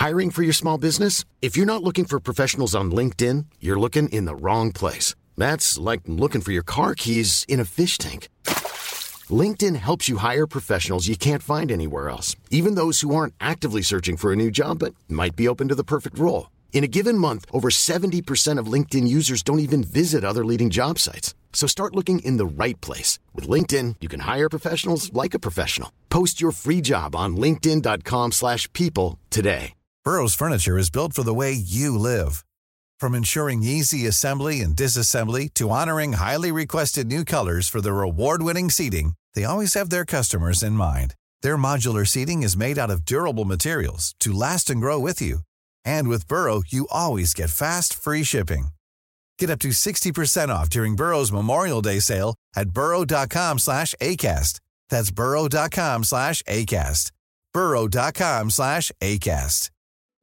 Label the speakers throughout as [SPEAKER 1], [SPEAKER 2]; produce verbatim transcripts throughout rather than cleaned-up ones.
[SPEAKER 1] Hiring for your small business? If you're not looking for professionals on LinkedIn, you're looking in the wrong place. That's like looking for your car keys in a fish tank. LinkedIn helps you hire professionals you can't find anywhere else, even those who aren't actively searching for a new job but might be open to the perfect role. In a given month, over seventy percent of LinkedIn users don't even visit other leading job sites. So start looking in the right place. With LinkedIn, you can hire professionals like a professional. Post your free job on linkedin.com slash people today.
[SPEAKER 2] Burrow's furniture is built for the way you live. From ensuring easy assembly and disassembly to honoring highly requested new colors for their award-winning seating, they always have their customers in mind. Their modular seating is made out of durable materials to last and grow with you. And with Burrow, you always get fast, free shipping. Get up to sixty percent off during Burrow's Memorial Day sale at burrow.com slash ACAST. That's burrow.com slash ACAST. burrow.com slash ACAST.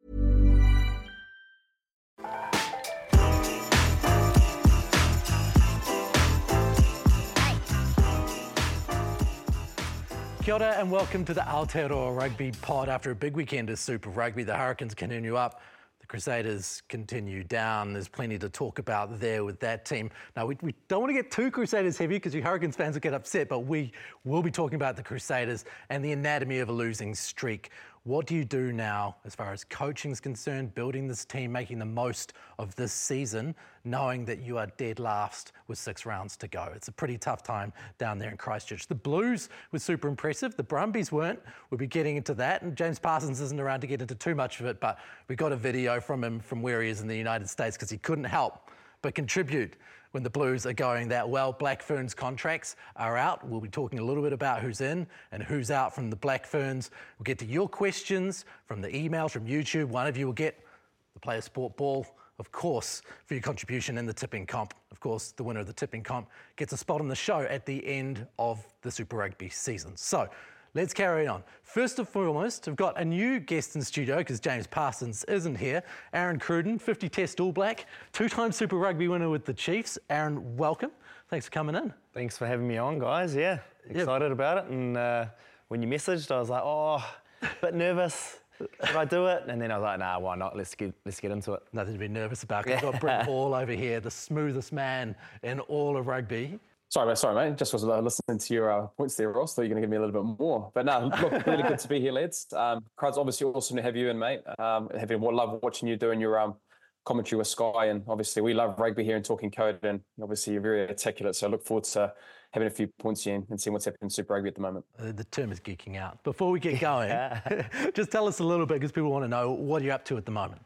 [SPEAKER 3] Kia ora and welcome to the Aotearoa Rugby Pod. After a big weekend of Super Rugby, the Hurricanes continue up, the Crusaders continue down. There's plenty to talk about there with that team. Now, we, we don't want to get too Crusaders heavy because you Hurricanes fans will get upset, but we will be talking about the Crusaders and the anatomy of a losing streak. What do you do now as far as coaching is concerned, building this team, making the most of this season, knowing that you are dead last with six rounds to go? It's a pretty tough time down there in Christchurch. The Blues were super impressive. The Brumbies weren't. We'll be getting into that. And James Parsons isn't around to get into too much of it, but we got a video from him from where he is in the United States because he couldn't help but contribute when the Blues are going that well. Black Ferns contracts are out. We'll be talking a little bit about who's in and who's out from the Black Ferns. We'll get to your questions from the emails from YouTube. One of you will get the Player Sport Ball, of course, for your contribution in the tipping comp. Of course, the winner of the tipping comp gets a spot on the show at the end of the Super Rugby season. So let's carry on. First and foremost, we've got a new guest in studio because James Parsons isn't here. Aaron Cruden, fifty Test All Black, two-time Super Rugby winner with the Chiefs. Aaron, welcome. Thanks for coming in.
[SPEAKER 4] Thanks for having me on, guys. Yeah, excited yeah. about it. And uh, when you messaged, I was like, oh, a bit nervous. Should I do it? And then I was like, nah, why not? Let's get let's get into it.
[SPEAKER 3] Nothing to be nervous about. We've got Brent Hall over here, the smoothest man in all of rugby.
[SPEAKER 5] Sorry, mate. Sorry, mate. Just was uh, listening to your uh, points there, Ross. Thought you were going to give me a little bit more. But no, look, really good to be here, lads. Um, Crowd's obviously awesome to have you in, mate. Um, having love watching you doing your um, commentary with Sky, and obviously we love rugby here and talking code, and obviously you're very articulate. So I look forward to having a few points in and seeing what's happening in Super Rugby at the moment.
[SPEAKER 3] Uh, the term is geeking out. Before we get going, just tell us a little bit because people want to know what you're up to at the moment.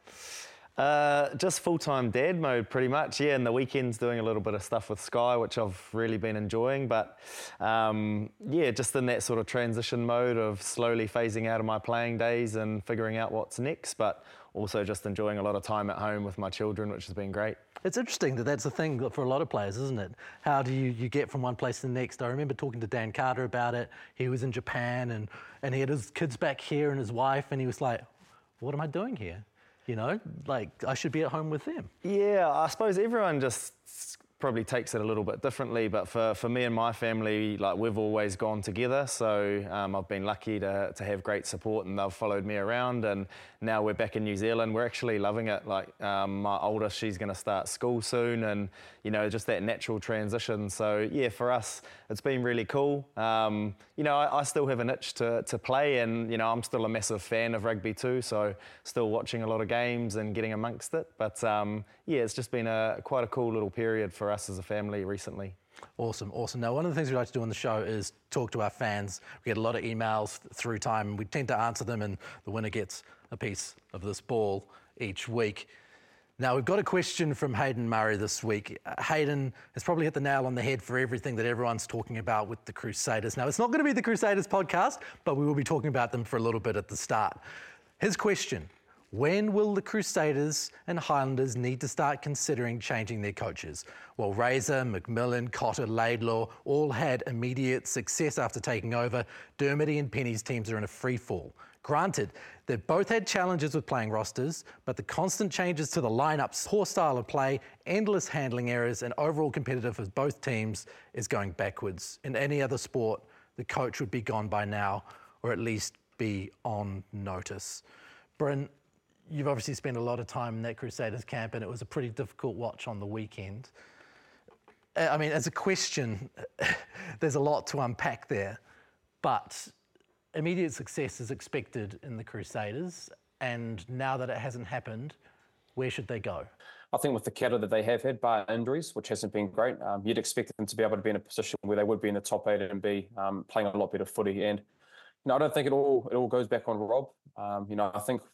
[SPEAKER 4] Uh, just full-time dad mode, pretty much. Yeah, and the weekends doing a little bit of stuff with Sky, which I've really been enjoying. But um, yeah, just in that sort of transition mode of slowly phasing out of my playing days and figuring out what's next. But also just enjoying a lot of time at home with my children, which has been great.
[SPEAKER 3] It's interesting that that's a thing for a lot of players, isn't it? How do you, you get from one place to the next? I remember talking to Dan Carter about it. He was in Japan and, and he had his kids back here and his wife, and he was like, what am I doing here? You know, like I should be at home with them.
[SPEAKER 4] Yeah, I suppose everyone just probably takes it a little bit differently, but for, for me and my family, like we've always gone together, so um, I've been lucky to, to have great support, and they've followed me around, and now we're back in New Zealand. We're actually loving it. Like um, my oldest, she's going to start school soon, and you know, just that natural transition. So yeah, for us, it's been really cool. Um, you know, I, I still have an itch to, to play, and you know, I'm still a massive fan of rugby too, so still watching a lot of games and getting amongst it. But um, yeah, it's just been a quite a cool little period for us as a family recently.
[SPEAKER 3] Awesome, awesome. Now, one of the things we like to do on the show is talk to our fans. We get a lot of emails through time, and we tend to answer them, and the winner gets a piece of this ball each week. Now, we've got a question from Hayden Murray this week. Uh, Hayden has probably hit the nail on the head for everything that everyone's talking about with the Crusaders. Now, it's not going to be the Crusaders podcast, but we will be talking about them for a little bit at the start. His question: when will the Crusaders and Highlanders need to start considering changing their coaches? Well, Razor, McMillan, Cotter, Laidlaw all had immediate success after taking over. Dermody and Penny's teams are in a free fall. Granted, they've both had challenges with playing rosters, but the constant changes to the lineups, poor style of play, endless handling errors, and overall competitive for both teams is going backwards. In any other sport, the coach would be gone by now, or at least be on notice. Bryn, you've obviously spent a lot of time in that Crusaders camp, and it was a pretty difficult watch on the weekend. I mean, as a question, there's a lot to unpack there, but immediate success is expected in the Crusaders, and now that it hasn't happened, where should they go?
[SPEAKER 5] I think with the cadre that they have had, bar injuries, which hasn't been great, um, you'd expect them to be able to be in a position where they would be in the top eight and be um, playing a lot better footy. And you know, I don't think it all it all goes back on Rob. Um, you know, I think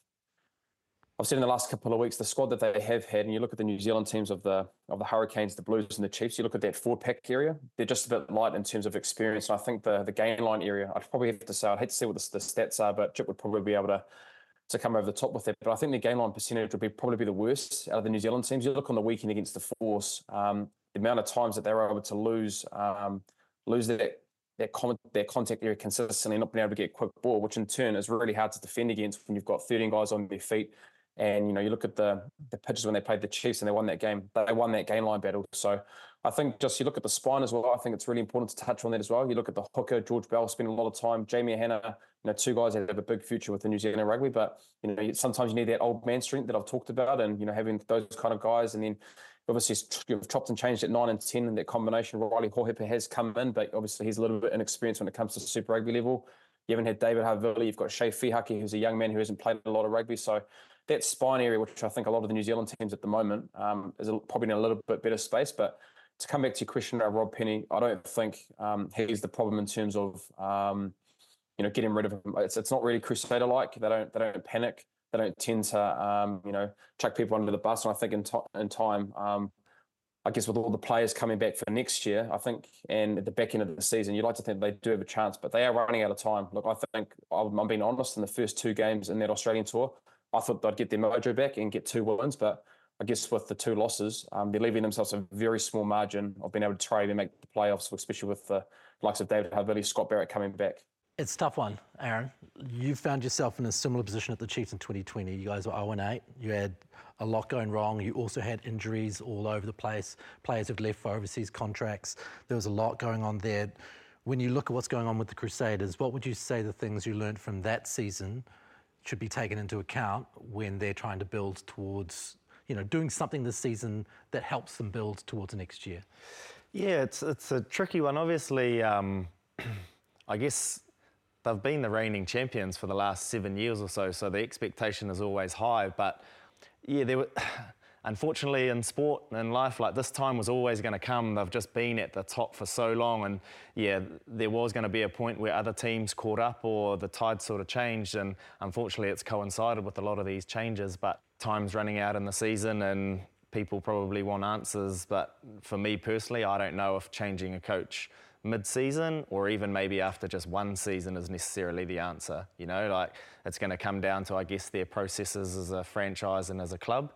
[SPEAKER 5] I've seen in the last couple of weeks the squad that they have had, and you look at the New Zealand teams of the of the Hurricanes, the Blues, and the Chiefs. You look at that forward pack area; they're just a bit light in terms of experience. And I think the the gain line area, I'd probably have to say, I'd hate to see what the, the stats are, but Chip would probably be able to. to come over the top with that. But I think the game line percentage would be probably be the worst out of the New Zealand teams. You look on the weekend against the Force, um, the amount of times that they were able to lose um, lose that that, con- that contact area consistently, not being able to get a quick ball, which in turn is really hard to defend against when you've got thirteen guys on their feet. And, you know, you look at the the pitches when they played the Chiefs and they won that game, they won that game line battle. So I think just you look at the spine as well, I think it's really important to touch on that as well. You look at the hooker, George Bell spending a lot of time, Jamie Hanna, you know, two guys that have a big future with the New Zealand rugby, but, you know, sometimes you need that old man strength that I've talked about and, you know, having those kind of guys. And then obviously you've chopped and changed at nine and ten and that combination. Riley Hohepa has come in, but obviously he's a little bit inexperienced when it comes to Super Rugby level. You haven't had David Havili, you've got Shea Fihaki, who's a young man who hasn't played a lot of rugby. So that spine area, which I think a lot of the New Zealand teams at the moment um, is probably in a little bit better space. But to come back to your question about Rob Penny, I don't think um, he's the problem in terms of um, you know getting rid of him. It's it's not really Crusader-like. They don't they don't panic. They don't tend to um, you know chuck people under the bus. And I think in, to- in time, um, I guess with all the players coming back for next year, I think, and at the back end of the season, you'd like to think they do have a chance, but they are running out of time. Look, I think I'm being honest. In the first two games in that Australian tour, I thought they'd get their mojo back and get two wins, but I guess with the two losses, um, they're leaving themselves a very small margin of being able to try and make the playoffs, especially with the likes of David Havili, Scott Barrett coming back.
[SPEAKER 3] It's a tough one, Aaron. You found yourself in a similar position at the Chiefs in twenty twenty. You guys were oh and eight. You had a lot going wrong. You also had injuries all over the place. Players who'd left for overseas contracts. There was a lot going on there. When you look at what's going on with the Crusaders, what would you say the things you learned from that season should be taken into account when they're trying to build towards, you know, doing something this season that helps them build towards next year?
[SPEAKER 4] Yeah, it's it's a tricky one. Obviously, um, I guess they've been the reigning champions for the last seven years or so, so the expectation is always high. But yeah, there were, unfortunately in sport and life, like this time was always going to come. They've just been at the top for so long, and yeah, there was going to be a point where other teams caught up or the tide sort of changed, and unfortunately it's coincided with a lot of these changes. But time's running out in the season and people probably want answers. But for me personally, I don't know if changing a coach mid-season or even maybe after just one season is necessarily the answer. You know, like it's going to come down to, I guess, their processes as a franchise and as a club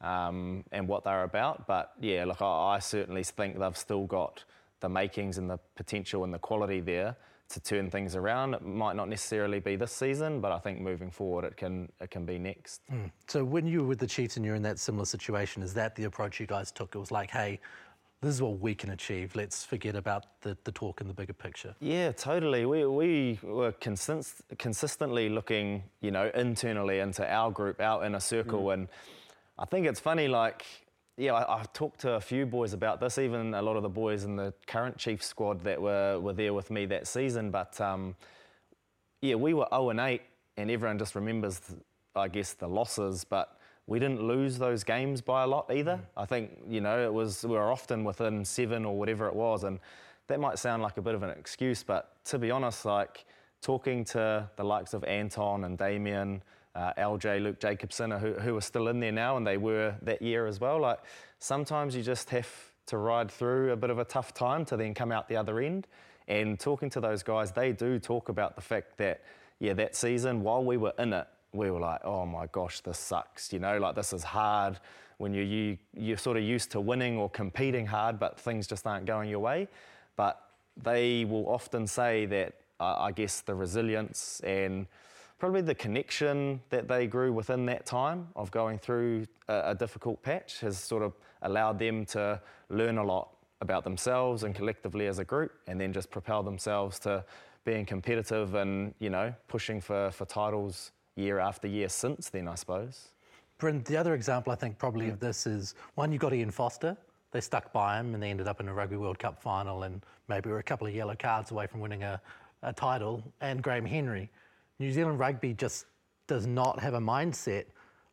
[SPEAKER 4] um, and what they're about. But yeah, look, I, I certainly think they've still got the makings and the potential and the quality there to turn things around. It might not necessarily be this season, but I think moving forward it can it can be next.
[SPEAKER 3] Mm. So when you were with the Chiefs and you're in that similar situation, is that the approach you guys took? It was like, hey, this is what we can achieve. Let's forget about the, the talk and the bigger picture.
[SPEAKER 4] Yeah, totally. We we were consist- consistently looking, you know, internally into our group, our inner circle. Mm. And I think it's funny, like, yeah, I, I've talked to a few boys about this, even a lot of the boys in the current Chiefs squad that were, were there with me that season. But um, yeah, we were oh and eight, and everyone just remembers, I guess, the losses. But we didn't lose those games by a lot either. Mm. I think, you know, it was we were often within seven or whatever it was, and that might sound like a bit of an excuse, but to be honest, like talking to the likes of Anton and Damien, uh, L J, Luke Jacobson, who, who are still in there now, and they were that year as well, like sometimes you just have to ride through a bit of a tough time to then come out the other end. And talking to those guys, they do talk about the fact that, yeah, that season, while we were in it, we were like, oh my gosh, this sucks, you know, like this is hard when you're, you, you're sort of used to winning or competing hard, but things just aren't going your way. But they will often say that, uh, I guess, the resilience and probably the connection that they grew within that time of going through a, a difficult patch has sort of allowed them to learn a lot about themselves and collectively as a group, and then just propel themselves to being competitive and, you know, pushing for, for titles year after year since then, I suppose.
[SPEAKER 3] Bryn, the other example I think probably of this is, one, you've got Ian Foster. They stuck by him and they ended up in a Rugby World Cup final and maybe were a couple of yellow cards away from winning a, a title. And Graham Henry. New Zealand rugby just does not have a mindset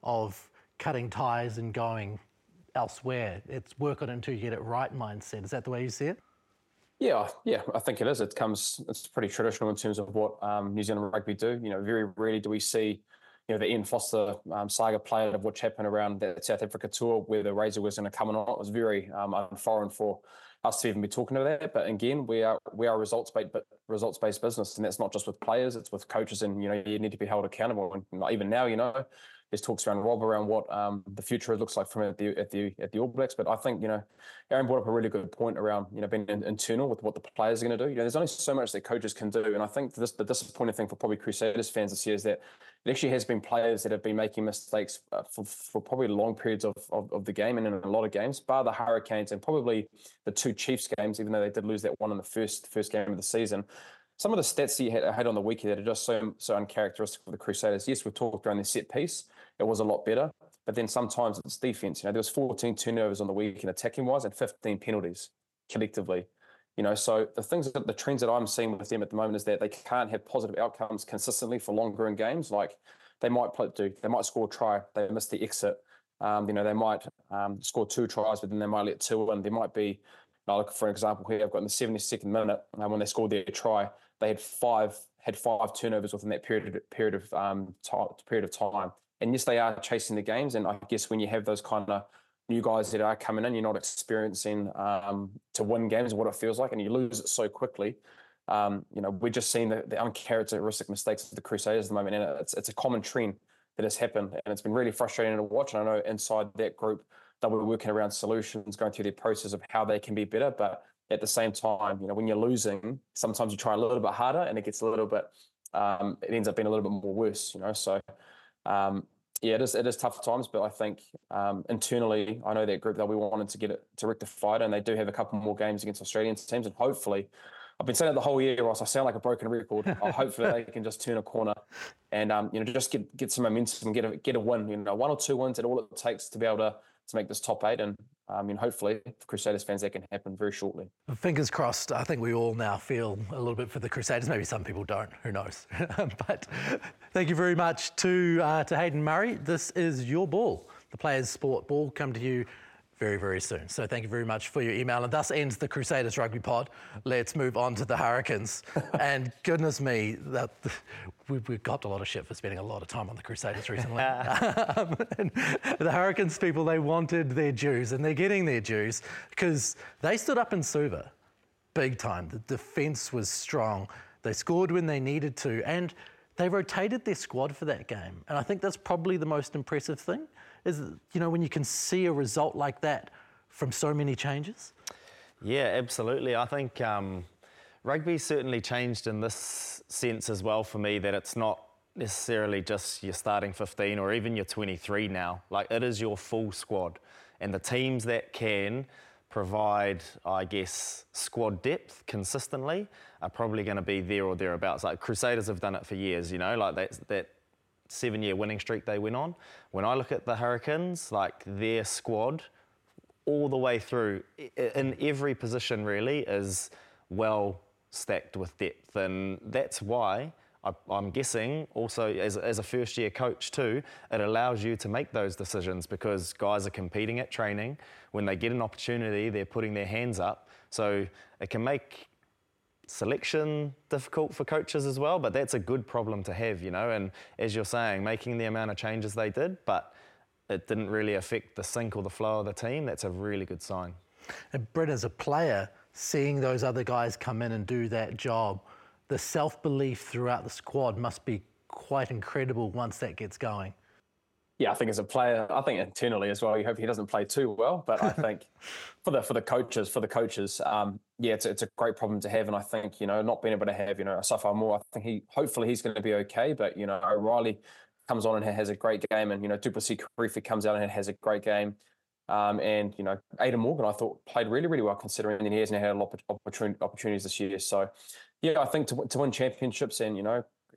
[SPEAKER 3] of cutting ties and going elsewhere. It's work on it until you get it right mindset. Is that the way you see it?
[SPEAKER 5] Yeah, yeah, I think it is. It comes, it's pretty traditional in terms of what um, New Zealand rugby do. You know, very rarely do we see, you know, the Ian Foster um, saga played of what happened around that South Africa tour, whether Razor was going to come or not. It was very um, unforeign for us to even be talking about that. But again, we are we are a results based, but results based business, and that's not just with players; it's with coaches, and you know, you need to be held accountable. And even now, you know, there's talks around Rob around what um, the future looks like from at the at the at the All Blacks. But I think, you know, Aaron brought up a really good point around, you know, being in, internal with what the players are going to do. You know, there's only so much that coaches can do, and I think this, the disappointing thing for probably Crusaders fans this year is that it actually has been players that have been making mistakes uh, for, for probably long periods of, of of the game and in a lot of games, bar the Hurricanes and probably the two Chiefs games, even though they did lose that one in the first first game of the season. Some of the stats that you had, had on the weekend that are just so so uncharacteristic for the Crusaders. Yes, we've talked around their set piece. It was a lot better. But then sometimes it's defence. You know, there was fourteen turnovers on the weekend attacking-wise and fifteen penalties collectively. You know, so the things that the trends that I'm seeing with them at the moment is that they can't have positive outcomes consistently for longer in games. Like they might play, do they might score a try, they miss the exit. Um, you know, they might um, score two tries, but then they might let two in. There might be, now look for an example here. I've got in the seventy-second minute um, when they scored their try, they had five had five turnovers within that period of, period of um time, period of time. And yes, they are chasing the games. And I guess when you have those kind of new guys that are coming in, you're not experiencing um, to win games, what it feels like, and you lose it so quickly. Um, you know, we're just seeing the, the uncharacteristic mistakes of the Crusaders at the moment, and it's it's a common trend that has happened, and it's been really frustrating to watch. And I know inside that group that we're working around solutions, going through their process of how they can be better, but at the same time, you know, when you're losing, sometimes you try a little bit harder, and it gets a little bit, um, it ends up being a little bit more worse. You know, so. Um, yeah, it is, it is tough times, but I think um, internally, I know that group, they'll be wanting to get it to rectify it, and they do have a couple more games against Australian teams, and hopefully, I've been saying it the whole year, Ross, I sound like a broken record. Hopefully they can just turn a corner and, um, you know, just get get some momentum and get a, get a win, you know, one or two wins, at all it takes to be able to, to make this top eight. And I mean, hopefully for Crusaders fans, that can happen very shortly.
[SPEAKER 3] Fingers crossed. I think we all now feel a little bit for the Crusaders. Maybe some people don't. Who knows? But thank you very much to uh, to Hayden Murray. This is your ball. The Players Sport Ball come to you very, very soon. So thank you very much for your email. And thus ends the Crusaders Rugby Pod. Let's move on to the Hurricanes. And goodness me, that we've, we've got a lot of shit for spending a lot of time on the Crusaders recently. um, and the Hurricanes people, they wanted their dues, and they're getting their dues because they stood up in Suva big time. The defence was strong. They scored when they needed to, and they rotated their squad for that game. And I think that's probably the most impressive thing, is, you know, when you can see a result like that from so many changes.
[SPEAKER 4] Yeah, absolutely. I think um, rugby certainly changed in this sense as well for me, that it's not necessarily just your starting fifteen or even your twenty-three now. Like, it is your full squad. And the teams that can provide, I guess, squad depth consistently are probably going to be there or thereabouts. Like, Crusaders have done it for years, you know, like that, that seven-year winning streak they went on. When I look at the Hurricanes, like, their squad all the way through, in every position really, is well stacked with depth. And that's why I, I'm guessing also as, as a first-year coach too, it allows you to make those decisions, because guys are competing at training. When they get an opportunity, they're putting their hands up. So it can make selection difficult for coaches as well, but that's a good problem to have, you know. And as you're saying, making the amount of changes they did, but it didn't really affect the sync or the flow of the team, that's a really good sign.
[SPEAKER 3] And Brett, as a player, seeing those other guys come in and do that job, the self-belief throughout the squad must be quite incredible once that gets going.
[SPEAKER 5] Yeah, I think as a player, I think internally as well, you hope he doesn't play too well. But I think for the for the coaches, for the coaches, um, yeah, it's it's a great problem to have. And I think, you know, not being able to have, you know, Asafo Moore, I think he hopefully he's going to be okay. But, you know, O'Reilly comes on and has a great game, and, you know, Duplessis Kirifi comes out and has a great game. Um, and, you know, Aidan Morgan, I thought, played really, really well, considering that he hasn't had a lot of opportunities this year. So, yeah, I think to, to win championships, and, you know,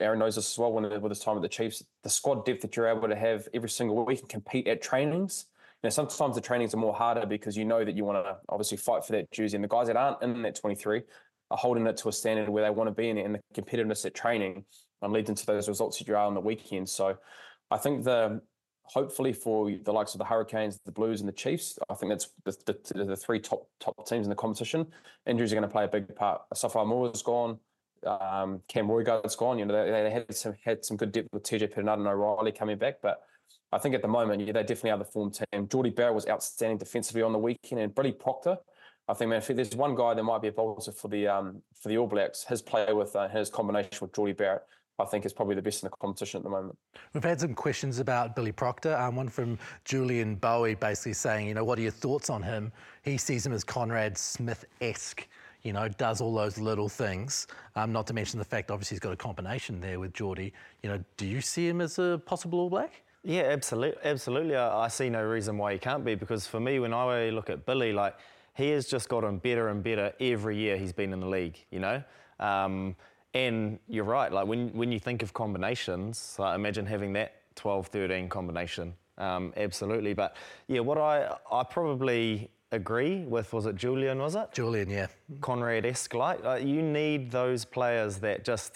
[SPEAKER 5] Aaron knows this as well, when with his time at the Chiefs, the squad depth that you're able to have every single week and compete at trainings. You know, sometimes the trainings are more harder because you know that you want to obviously fight for that jersey, and the guys that aren't in that twenty-three are holding it to a standard where they want to be in it, and the competitiveness at training and leads into those results that you are on the weekend. So I think the hopefully for the likes of the Hurricanes, the Blues and the Chiefs, I think that's the, the, the three top top teams in the competition. Injuries are going to play a big part. Safa Moore's gone. Um, Cam Roygaard's gone. You know, they, they had some had some good depth with T J Perenara and O'Reilly coming back, but I think at the moment, yeah, they definitely are the form team. Jordie Barrett was outstanding defensively on the weekend, and Billy Proctor. I think, man, if there's one guy that might be a bolster for the um, for the All Blacks, his play with uh, his combination with Jordie Barrett, I think is probably the best in the competition at the moment.
[SPEAKER 3] We've had some questions about Billy Proctor. Um, one from Julian Bowie, basically saying, you know, what are your thoughts on him? He sees him as Conrad Smith-esque. You know, does all those little things. Um, not to mention the fact, obviously, he's got a combination there with Jordie. You know, do you see him as a possible All Black?
[SPEAKER 4] Yeah, absolutely. Absolutely. I, I see no reason why he can't be, because for me, when I look at Billy, like, he has just gotten better and better every year he's been in the league, you know? Um, and you're right, like, when, when you think of combinations, like, imagine having that twelve thirteen combination. Um, absolutely. But, yeah, what I, I probably agree with, was it Julian, was it?
[SPEAKER 3] Julian, yeah.
[SPEAKER 4] Conrad-esque, like, like, you need those players that just,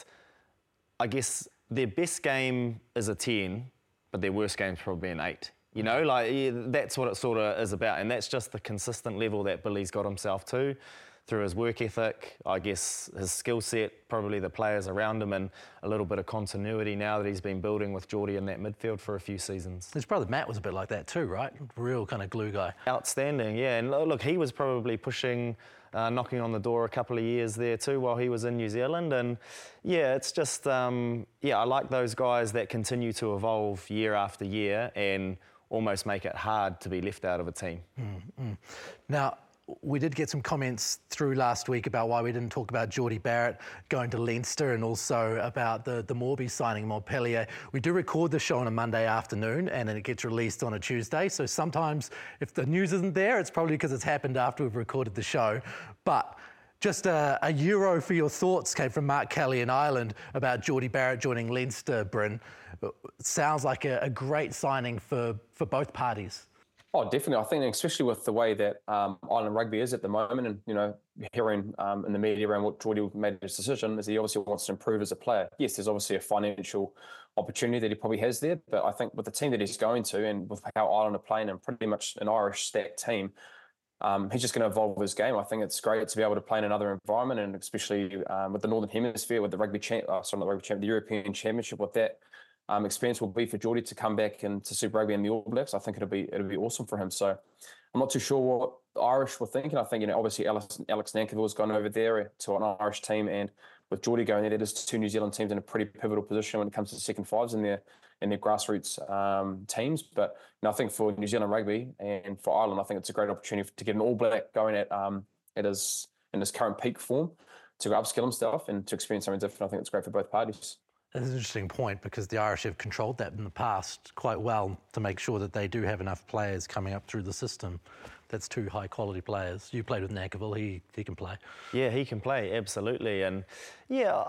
[SPEAKER 4] I guess, their best game is a ten, but their worst game's probably an eight. You know, like, yeah, that's what it sort of is about. And that's just the consistent level that Billy's got himself to through his work ethic, I guess his skill set, probably the players around him, and a little bit of continuity now that he's been building with Jordie in that midfield for a few seasons.
[SPEAKER 3] His brother Matt was a bit like that too, right? Real kind of glue guy.
[SPEAKER 4] Outstanding, yeah. And look, he was probably pushing, uh, knocking on the door a couple of years there too while he was in New Zealand. And yeah, it's just, um, yeah, I like those guys that continue to evolve year after year and almost make it hard to be left out of a team.
[SPEAKER 3] Mm-hmm. Now, we did get some comments through last week about why we didn't talk about Jordie Barrett going to Leinster, and also about the, the Morby signing Montpellier. We do record the show on a Monday afternoon, and then it gets released on a Tuesday. So sometimes if the news isn't there, it's probably because it's happened after we've recorded the show. But just a, a euro for your thoughts came from Mark Kelly in Ireland about Jordie Barrett joining Leinster, Bryn. Sounds like a, a great signing for, for both parties.
[SPEAKER 5] Oh, definitely. I think, especially with the way that um, Ireland rugby is at the moment, and, you know, hearing um, in the media around what Jordie made his decision, is he obviously wants to improve as a player. Yes, there's obviously a financial opportunity that he probably has there, but I think with the team that he's going to, and with how Ireland are playing, and pretty much an Irish stacked team, um, he's just going to evolve his game. I think it's great to be able to play in another environment, and especially um, with the Northern Hemisphere, with the rugby champ, uh, sorry, not the rugby champ, the European Championship, with that. Um, experience will be for Jordie to come back into Super Rugby and the All Blacks. I think it'll be it'll be awesome for him. So I'm not too sure what the Irish were thinking. I think, you know, obviously Alex, Alex Nankivell's gone over there to an Irish team, and with Jordie going there, that is two New Zealand teams in a pretty pivotal position when it comes to second fives in their in their grassroots um, teams. But, you know, I think for New Zealand rugby and for Ireland, I think it's a great opportunity to get an All Black going at um at his in his current peak form, to upskill himself and to experience something different. I think it's great for both parties.
[SPEAKER 3] That's an interesting point, because the Irish have controlled that in the past quite well to make sure that they do have enough players coming up through the system. That's two high-quality players. You played with Nankivell. He he can play.
[SPEAKER 4] Yeah, he can play, absolutely. And, yeah,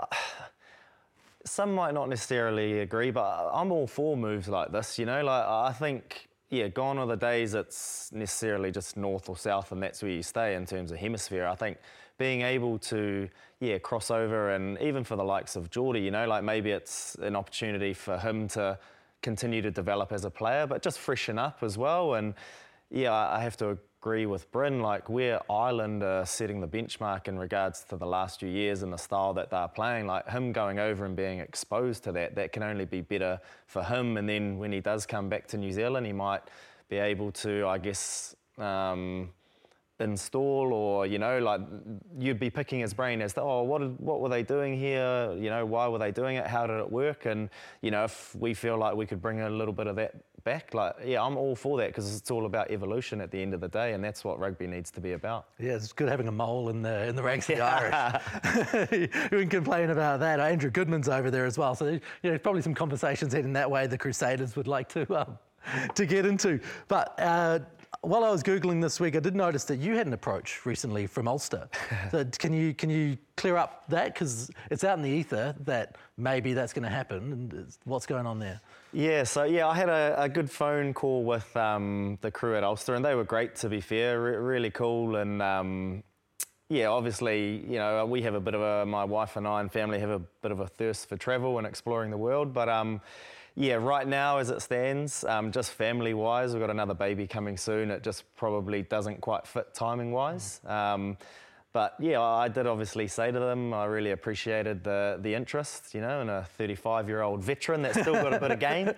[SPEAKER 4] some might not necessarily agree, but I'm all for moves like this, you know? Like, I think, yeah, gone are the days it's necessarily just north or south and that's where you stay in terms of hemisphere. I think being able to, yeah, cross over, and even for the likes of Jordie, you know, like, maybe it's an opportunity for him to continue to develop as a player, but just freshen up as well. And, yeah, I have to agree with Bryn, like, where Ireland are setting the benchmark in regards to the last few years and the style that they're playing, like, him going over and being exposed to that, that can only be better for him. And then when he does come back to New Zealand, he might be able to, I guess, um, install, or, you know, like, you'd be picking his brain as to, oh, what did, what were they doing here? You know, why were they doing it? How did it work? And, you know, if we feel like we could bring a little bit of that back, like, yeah, I'm all for that, because it's all about evolution at the end of the day, and that's what rugby needs to be about.
[SPEAKER 3] Yeah, it's good having a mole in the in the ranks of the Irish. We can complain about that. Andrew Goodman's over there as well, so, you know, probably some conversations heading that way the Crusaders would like to um, to get into. But uh, while I was Googling this week, I did notice that you had an approach recently from Ulster. So can you can you clear up that? Because it's out in the ether that maybe that's going to happen. And what's going on there?
[SPEAKER 4] Yeah, so yeah, I had a, a good phone call with um, the crew at Ulster, and they were great, to be fair, Re- really cool. And um, yeah, obviously, you know, we have a bit of a, my wife and I and family have a bit of a thirst for travel and exploring the world. But um, yeah, right now as it stands, um, just family-wise, we've got another baby coming soon. It just probably doesn't quite fit timing-wise. Um, But yeah, I did obviously say to them, I really appreciated the the interest, you know, in a thirty-five-year-old veteran that's still got a bit of game.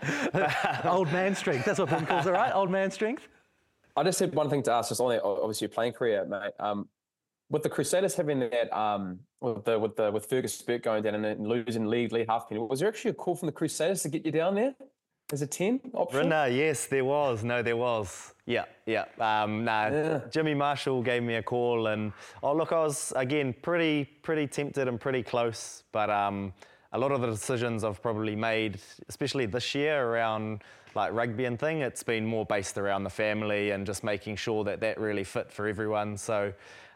[SPEAKER 3] Old man strength, that's what Ben calls it, right? Old man strength?
[SPEAKER 5] I just had one thing to ask, just on the, obviously your playing career, mate. Um, with the Crusaders having that, um, with the with the with Fergus Burke going down and losing league lead half penny, was there actually a call from the Crusaders to get you down there as a ten option?
[SPEAKER 4] No, yes, there was. No, there was. Yeah, yeah. Um, nah,
[SPEAKER 5] Yeah.
[SPEAKER 4] Jimmy Marshall gave me a call, and oh look, I was again pretty pretty tempted and pretty close, but um, a lot of the decisions I've probably made, especially this year around like rugby and thing, it's been more based around the family and just making sure that that really fit for everyone. So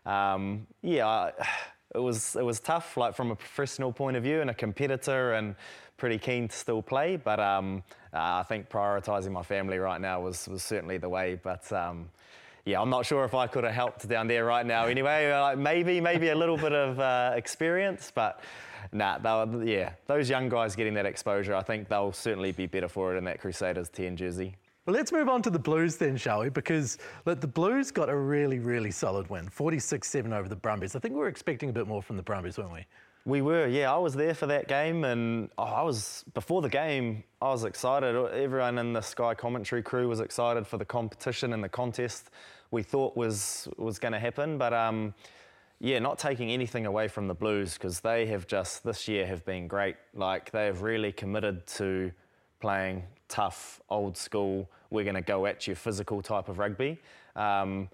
[SPEAKER 4] um, yeah, I, it was it was tough, like from a professional point of view and a competitor, and pretty keen to still play, but um, uh, I think prioritising my family right now was, was certainly the way. But um, yeah, I'm not sure if I could have helped down there right now anyway. Uh, maybe, maybe a little bit of uh, experience, but nah, they'll, yeah, those young guys getting that exposure, I think they'll certainly be better for it in that Crusaders ten jersey.
[SPEAKER 3] Well, let's move on to the Blues then, shall we? Because look, the Blues got a really, really solid win, forty-six seven over the Brumbies. I think we were expecting a bit more from the Brumbies, weren't we?
[SPEAKER 4] We were, yeah. I was there for that game, and oh, I was before the game. I was excited. Everyone in the Sky commentary crew was excited for the competition and the contest we thought was was going to happen. But um, yeah, not taking anything away from the Blues, because they have just this year have been great. Like they have really committed to playing tough, old school. We're going to go at you, physical type of rugby. Um,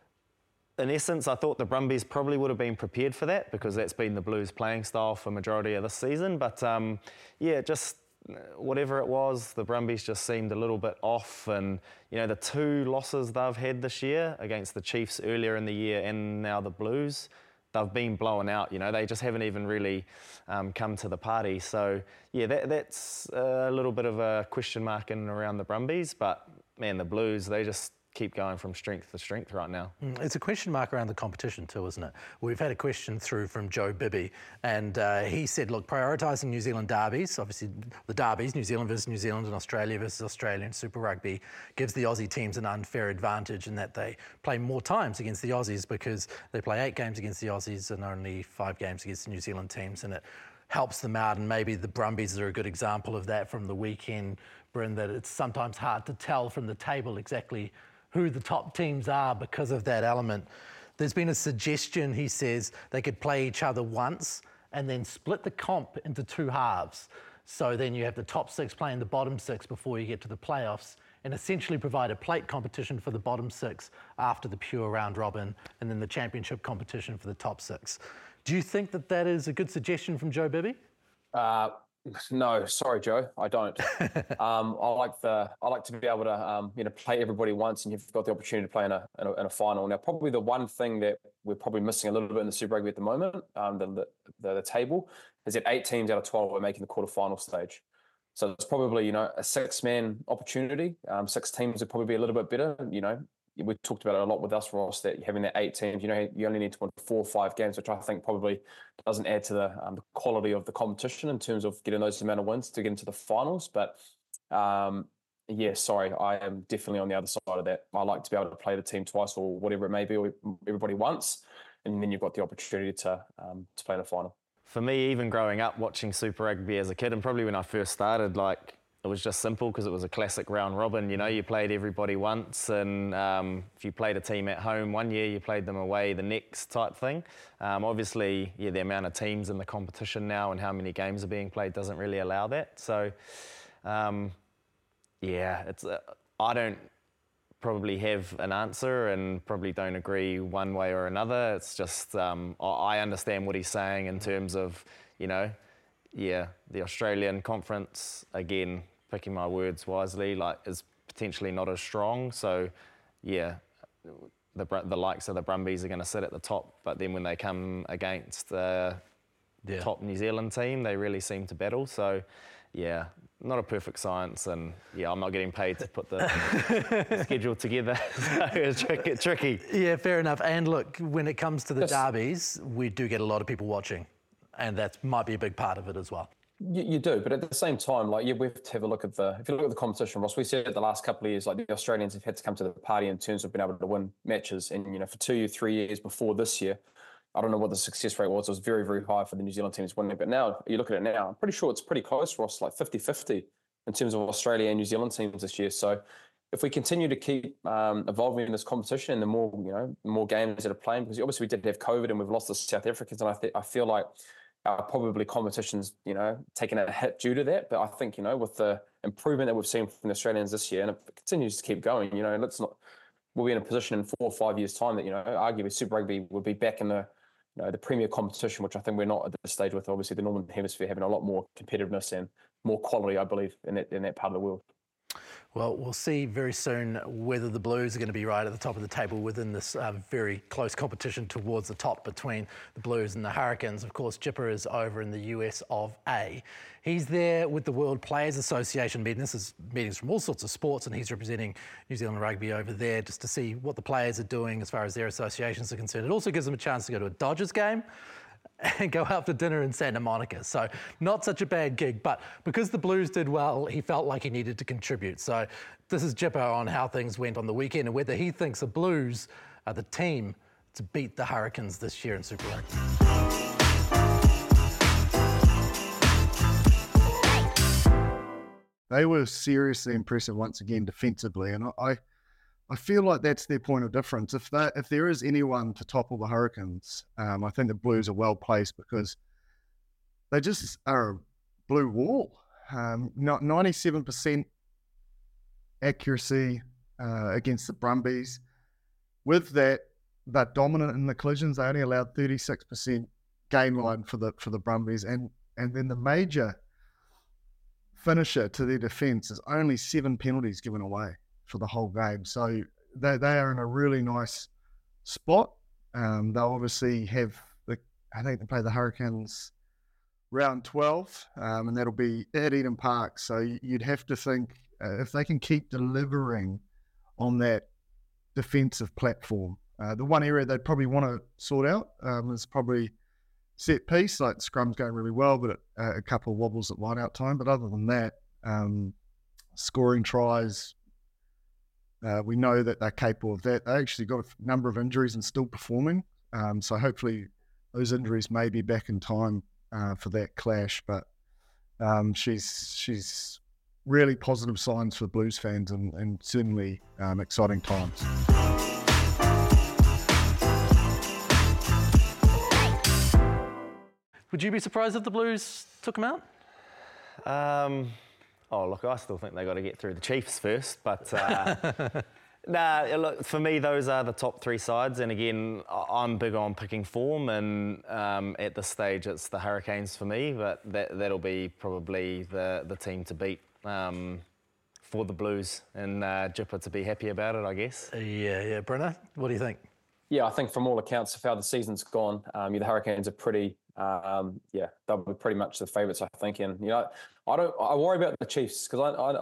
[SPEAKER 4] In essence, I thought the Brumbies probably would have been prepared for that, because that's been the Blues playing style for majority of this season. But um, yeah, just whatever it was, the Brumbies just seemed a little bit off. And you know, the two losses they've had this year against the Chiefs earlier in the year and now the Blues, they've been blown out. You know, they just haven't even really um, come to the party. So yeah, that, that's a little bit of a question mark in and around the Brumbies. But man, the Blues, they just keep going from strength to strength right now.
[SPEAKER 3] It's a question mark around the competition too, isn't it? We've had a question through from Joe Bibby, and uh, he said, look, prioritising New Zealand derbies, obviously the derbies, New Zealand versus New Zealand and Australia versus Australia in Super Rugby, gives the Aussie teams an unfair advantage in that they play more times against the Aussies, because they play eight games against the Aussies and only five games against the New Zealand teams, and it helps them out. And maybe the Brumbies are a good example of that from the weekend, Bryn, that it's sometimes hard to tell from the table exactly who the top teams are because of that element. There's been a suggestion, he says, they could play each other once and then split the comp into two halves. So then you have the top six playing the bottom six before you get to the playoffs, and essentially provide a plate competition for the bottom six after the pure round robin, and then the championship competition for the top six. Do you think that that is a good suggestion from Joe Bibby?
[SPEAKER 5] Uh, no, sorry, Joe, I don't. um, I like the I like to be able to um, you know play everybody once, and you've got the opportunity to play in a, in a in a final. Now, probably the one thing that we're probably missing a little bit in the Super Rugby at the moment, um, the, the the table, is that eight teams out of twelve are making the quarterfinal stage. So it's probably you know a six-man opportunity. Um, six teams would probably be a little bit better. You know, we talked about it a lot with us, Ross, that having that eight teams, you know, you only need to win four or five games, which I think probably doesn't add to the, um, the quality of the competition in terms of getting those amount of wins to get into the finals. But um, yeah, sorry, I am definitely on the other side of that. I like to be able to play the team twice or whatever it may be, or everybody once, and then you've got the opportunity to um, to play in the final.
[SPEAKER 4] For me, even growing up watching Super Rugby as a kid, and probably when I first started, like, it was just simple because it was a classic round robin. You know, you played everybody once, and um, if you played a team at home one year, you played them away the next type thing. Um, obviously, yeah, the amount of teams in the competition now and how many games are being played doesn't really allow that. So, um, yeah, it's uh, I don't probably have an answer and probably don't agree one way or another. It's just um, I understand what he's saying in terms of, you know, yeah, the Australian conference, again, picking my words wisely, like is potentially not as strong. So yeah, the the likes of the Brumbies are going to sit at the top, but then when they come against the yeah. top New Zealand team, they really seem to battle. So, yeah, not a perfect science, and yeah, I'm not getting paid to put the schedule together. So it's tricky, tricky.
[SPEAKER 3] Yeah, fair enough. And look, when it comes to the yes. derbies, we do get a lot of people watching, and that might be a big part of it as well.
[SPEAKER 5] You, you do, but at the same time, like, yeah, we have to have a look at the, if you look at the competition, Ross, we said the last couple of years, like, the Australians have had to come to the party in terms of being able to win matches. And, you know, for two, three years before this year, I don't know what the success rate was. It was very, very high for the New Zealand teams winning. But now, you look at it now, I'm pretty sure it's pretty close, Ross, like fifty-fifty in terms of Australia and New Zealand teams this year. So if we continue to keep um, evolving in this competition, and the more, you know, the more games that are playing, because obviously we did have COVID and we've lost the South Africans, and I, th- I feel like Uh, probably competitions, you know, taking a hit due to that. But I think, you know, with the improvement that we've seen from the Australians this year, and if it continues to keep going, you know, let's not, we'll be in a position in four or five years' time that, you know, arguably Super Rugby will be back in the, you know, the premier competition, which I think we're not at this stage with, obviously, the Northern Hemisphere having a lot more competitiveness and more quality, I believe, in that, in that part of the world.
[SPEAKER 3] Well, we'll see very soon whether the Blues are going to be right at the top of the table within this uh, very close competition towards the top between the Blues and the Hurricanes. Of course, Jipper is over in the U S of A. He's there with the World Players Association meeting. This is meetings from all sorts of sports, and he's representing New Zealand Rugby over there just to see what the players are doing as far as their associations are concerned. It also gives them a chance to go to a Dodgers game and go out for dinner in Santa Monica. So not such a bad gig, but because the Blues did well, he felt like he needed to contribute. So this is Jipper on how things went on the weekend and whether he thinks the Blues are the team to beat the Hurricanes this year in Super Rugby.
[SPEAKER 6] They were seriously impressive once again defensively, and I I feel like that's their point of difference. If that, if there is anyone to topple the Hurricanes, um, I think the Blues are well placed because they just are a blue wall. Um, not ninety-seven percent accuracy uh, against the Brumbies. With that, they're dominant in the collisions. They only allowed thirty-six percent gain line for the for the Brumbies, and and then the major finisher to their defence is only seven penalties given away for the whole game. So they they are in a really nice spot. Um, they'll obviously have, the I think they play the Hurricanes round twelve, um, and that'll be at Eden Park. So you'd have to think uh, if they can keep delivering on that defensive platform. Uh, the one area they'd probably want to sort out um, is probably set piece. Like scrum's going really well, but uh, a couple of wobbles at line out time. But other than that, um, scoring tries, Uh, we know that they're capable of that. They actually got a number of injuries and still performing. Um, so hopefully those injuries may be back in time uh, for that clash. But um, she's she's really positive signs for Blues fans, and, and certainly um, exciting times.
[SPEAKER 3] Would you be surprised if the Blues took them out?
[SPEAKER 4] Um... Oh, look, I still think they got to get through the Chiefs first. But, uh, nah, look, for me, those are the top three sides. And again, I'm big on picking form. And um, at this stage, it's the Hurricanes for me. But that, that'll be probably the, the team to beat um, for the Blues. And uh, Jipper to be happy about it, I guess.
[SPEAKER 3] Yeah, yeah. Brenner, what do you think?
[SPEAKER 5] Yeah, I think from all accounts of how the season's gone, um, yeah, the Hurricanes are pretty, um, yeah, they'll be pretty much the favourites, I think. And, you know, I don't, I worry about the Chiefs because I, I.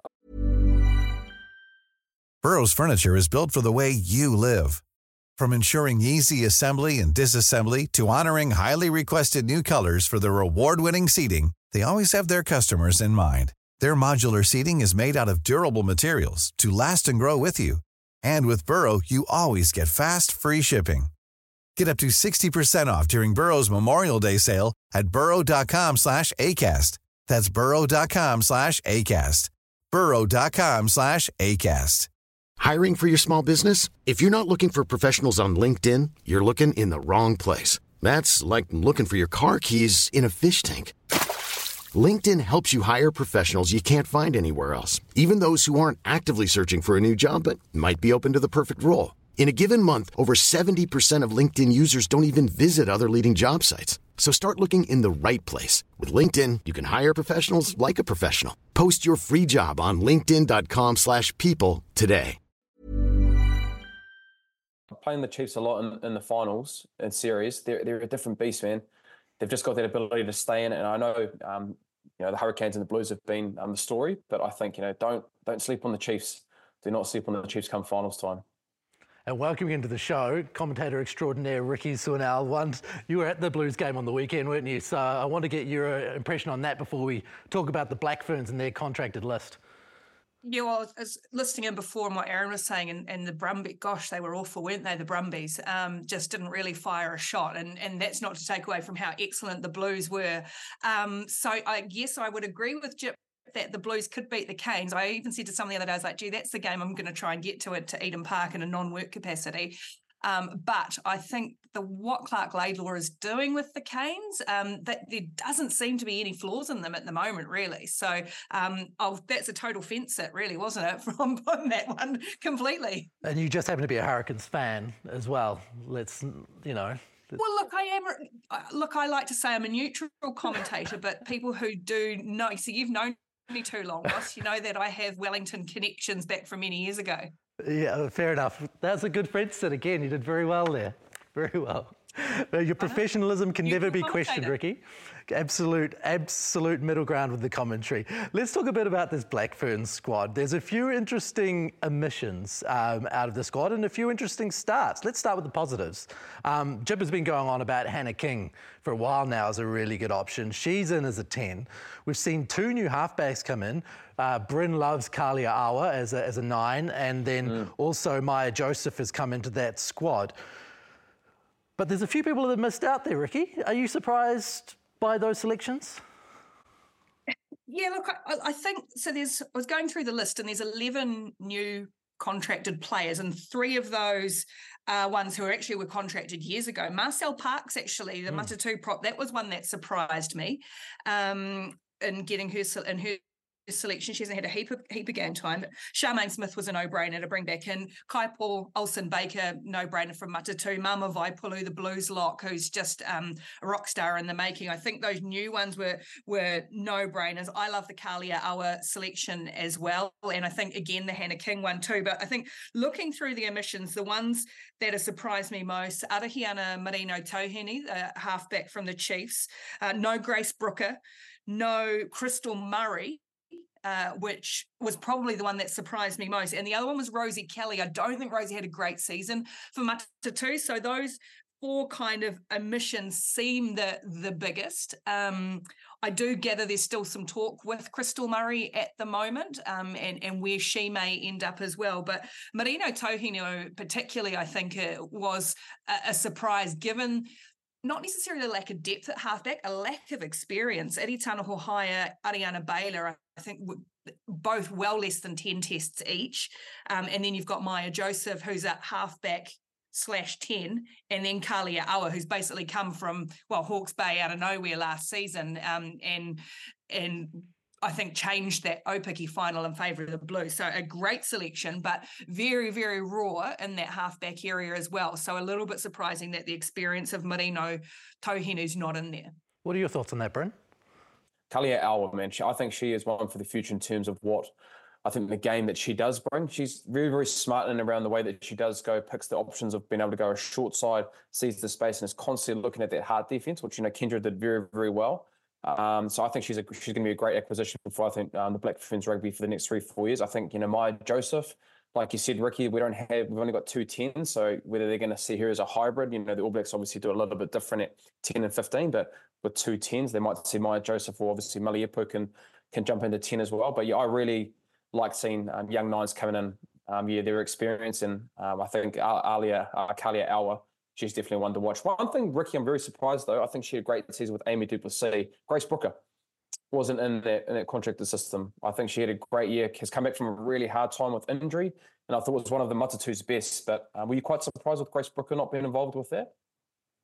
[SPEAKER 2] Burrow's furniture is built for the way you live. From ensuring easy assembly and disassembly to honoring highly requested new colors for their award-winning seating, they always have their customers in mind. Their modular seating is made out of durable materials to last and grow with you. And with Burrow, you always get fast, free shipping. Get up to sixty percent off during Burrow's Memorial Day sale at burrow.com slash ACAST. That's burrow.com slash ACAST. burrow.com slash ACAST.
[SPEAKER 1] Hiring for your small business? If you're not looking for professionals on LinkedIn, you're looking in the wrong place. That's like looking for your car keys in a fish tank. LinkedIn helps you hire professionals you can't find anywhere else, even those who aren't actively searching for a new job but might be open to the perfect role. In a given month, over seventy percent of LinkedIn users don't even visit other leading job sites. So start looking in the right place. With LinkedIn, you can hire professionals like a professional. Post your free job on linkedin.com slash people today.
[SPEAKER 5] playing the Chiefs a lot in, in the finals and series. They're, they're a different beast, man. They've just got that ability to stay in it. And I know, um, you know, the Hurricanes and the Blues have been um, the story, but I think, you know, don't don't sleep on the Chiefs. Do not sleep on the Chiefs come finals time.
[SPEAKER 3] And welcome into the show, commentator extraordinaire Ricky Sunnell. Once you were at the Blues game on the weekend, weren't you? So I want to get your impression on that before we talk about the Black Ferns and their contracted list.
[SPEAKER 7] Yeah, well, I was listening in before and what Aaron was saying, and, and the Brumbies, gosh, they were awful, weren't they? The Brumbies um, just didn't really fire a shot, and and that's not to take away from how excellent the Blues were. Um, so I guess I would agree with Jip that the Blues could beat the Canes. I even said to someone the other day, I was like, gee, that's the game I'm going to try and get to it to Eden Park in a non-work capacity. Um, but I think the what Clark Laidlaw is doing with the Canes, um, that there doesn't seem to be any flaws in them at the moment, really. So um, oh, that's a total fence it, really, wasn't it, from, from that one completely.
[SPEAKER 3] And you just happen to be a Hurricanes fan as well. Let's, you know.
[SPEAKER 7] Well, look, I am. Look, I like to say I'm a neutral commentator, but people who do know, so you've known me too long, Ross. You know that I have Wellington connections back from many years ago.
[SPEAKER 3] Yeah, fair enough. That's a good friend sit again. You did very well there. Very well. Your professionalism can never be questioned, Ricky. Absolute, absolute middle ground with the commentary. Let's talk a bit about this Black Ferns squad. There's a few interesting omissions um, out of the squad and a few interesting starts. Let's start with the positives. Um, Jip has been going on about Hannah King for a while now as a really good option. She's in as a ten. We've seen two new halfbacks come in. Uh, Bryn loves Kalia Awa as a, as a nine, and then mm. also Maya Joseph has come into that squad. But there's a few people that have missed out there, Ricky. Are you surprised by those selections?
[SPEAKER 7] Yeah, look, I, I think, so there's, I was going through the list and there's eleven new contracted players, and three of those are ones who actually were contracted years ago. Marcel Parks, actually, the mm. Matatu prop, that was one that surprised me um, in getting her in her selection. She hasn't had a heap of, heap of game time. But Charmaine Smith was a no-brainer to bring back in. Kai Paul Olsen-Baker, no-brainer from Matatu. Mama Vaipulu, the Blues lock, who's just um, a rock star in the making. I think those new ones were were no-brainers. I love the Kalia Awa selection as well. And I think, again, the Hannah King one too. But I think looking through the omissions, the ones that have surprised me most, Arahiana Marino Tauhini, the halfback from the Chiefs. Uh, no Grace Brooker. No Crystal Murray. Uh, which was probably the one that surprised me most. And the other one was Rosie Kelly. I don't think Rosie had a great season for Matatu. So those four kind of omissions seem the, the biggest. Um, I do gather there's still some talk with Crystal Murray at the moment um, and, and where she may end up as well. But Marino Tauhino particularly, I think, it was a, a surprise given not necessarily a lack of depth at halfback, a lack of experience. Eri Tanahohaya, Ariana Baylor, I think both well less than ten tests each. Um, and then you've got Maya Joseph, who's at halfback slash ten, and then Kalia Awa, who's basically come from, well, Hawke's Bay out of nowhere last season um, and and I think changed that Opiki final in favour of the Blues. So a great selection, but very, very raw in that halfback area as well. So a little bit surprising that the experience of Marino Tauhinu's not in there.
[SPEAKER 3] What are your thoughts on that, Bryn?
[SPEAKER 5] Kalia Awa, man, she, I think she is one for the future in terms of what I think the game that she does bring. She's very, very smart in and around the way that she does go, picks the options of being able to go a short side, sees the space, and is constantly looking at that hard defence, which, you know, Kendra did very, very well. Um, so I think she's a, she's going to be a great acquisition for, I think, um, the Black Ferns rugby for the next three, four years. I think, you know, Maya Joseph, like you said, Ricky, we don't have, we've only got two tens, so whether they're going to see her as a hybrid, you know, the All Blacks obviously do a little bit different at ten and fifteen, but with two tens, they might see Maya Joseph or obviously Maliepu can, can jump into ten as well. But yeah, I really like seeing um, young nines coming in, um, yeah, their experience, and um, I think Alia, uh, Kalia Awa, she's definitely one to watch. One thing, Ricky, I'm very surprised though. I think she had a great season with Amy Duplessis. Grace Brooker wasn't in that, in that contracted system. I think she had a great year, has come back from a really hard time with injury, and I thought it was one of the Matatu's best. But uh, were you quite surprised with Grace Brooker not being involved with that?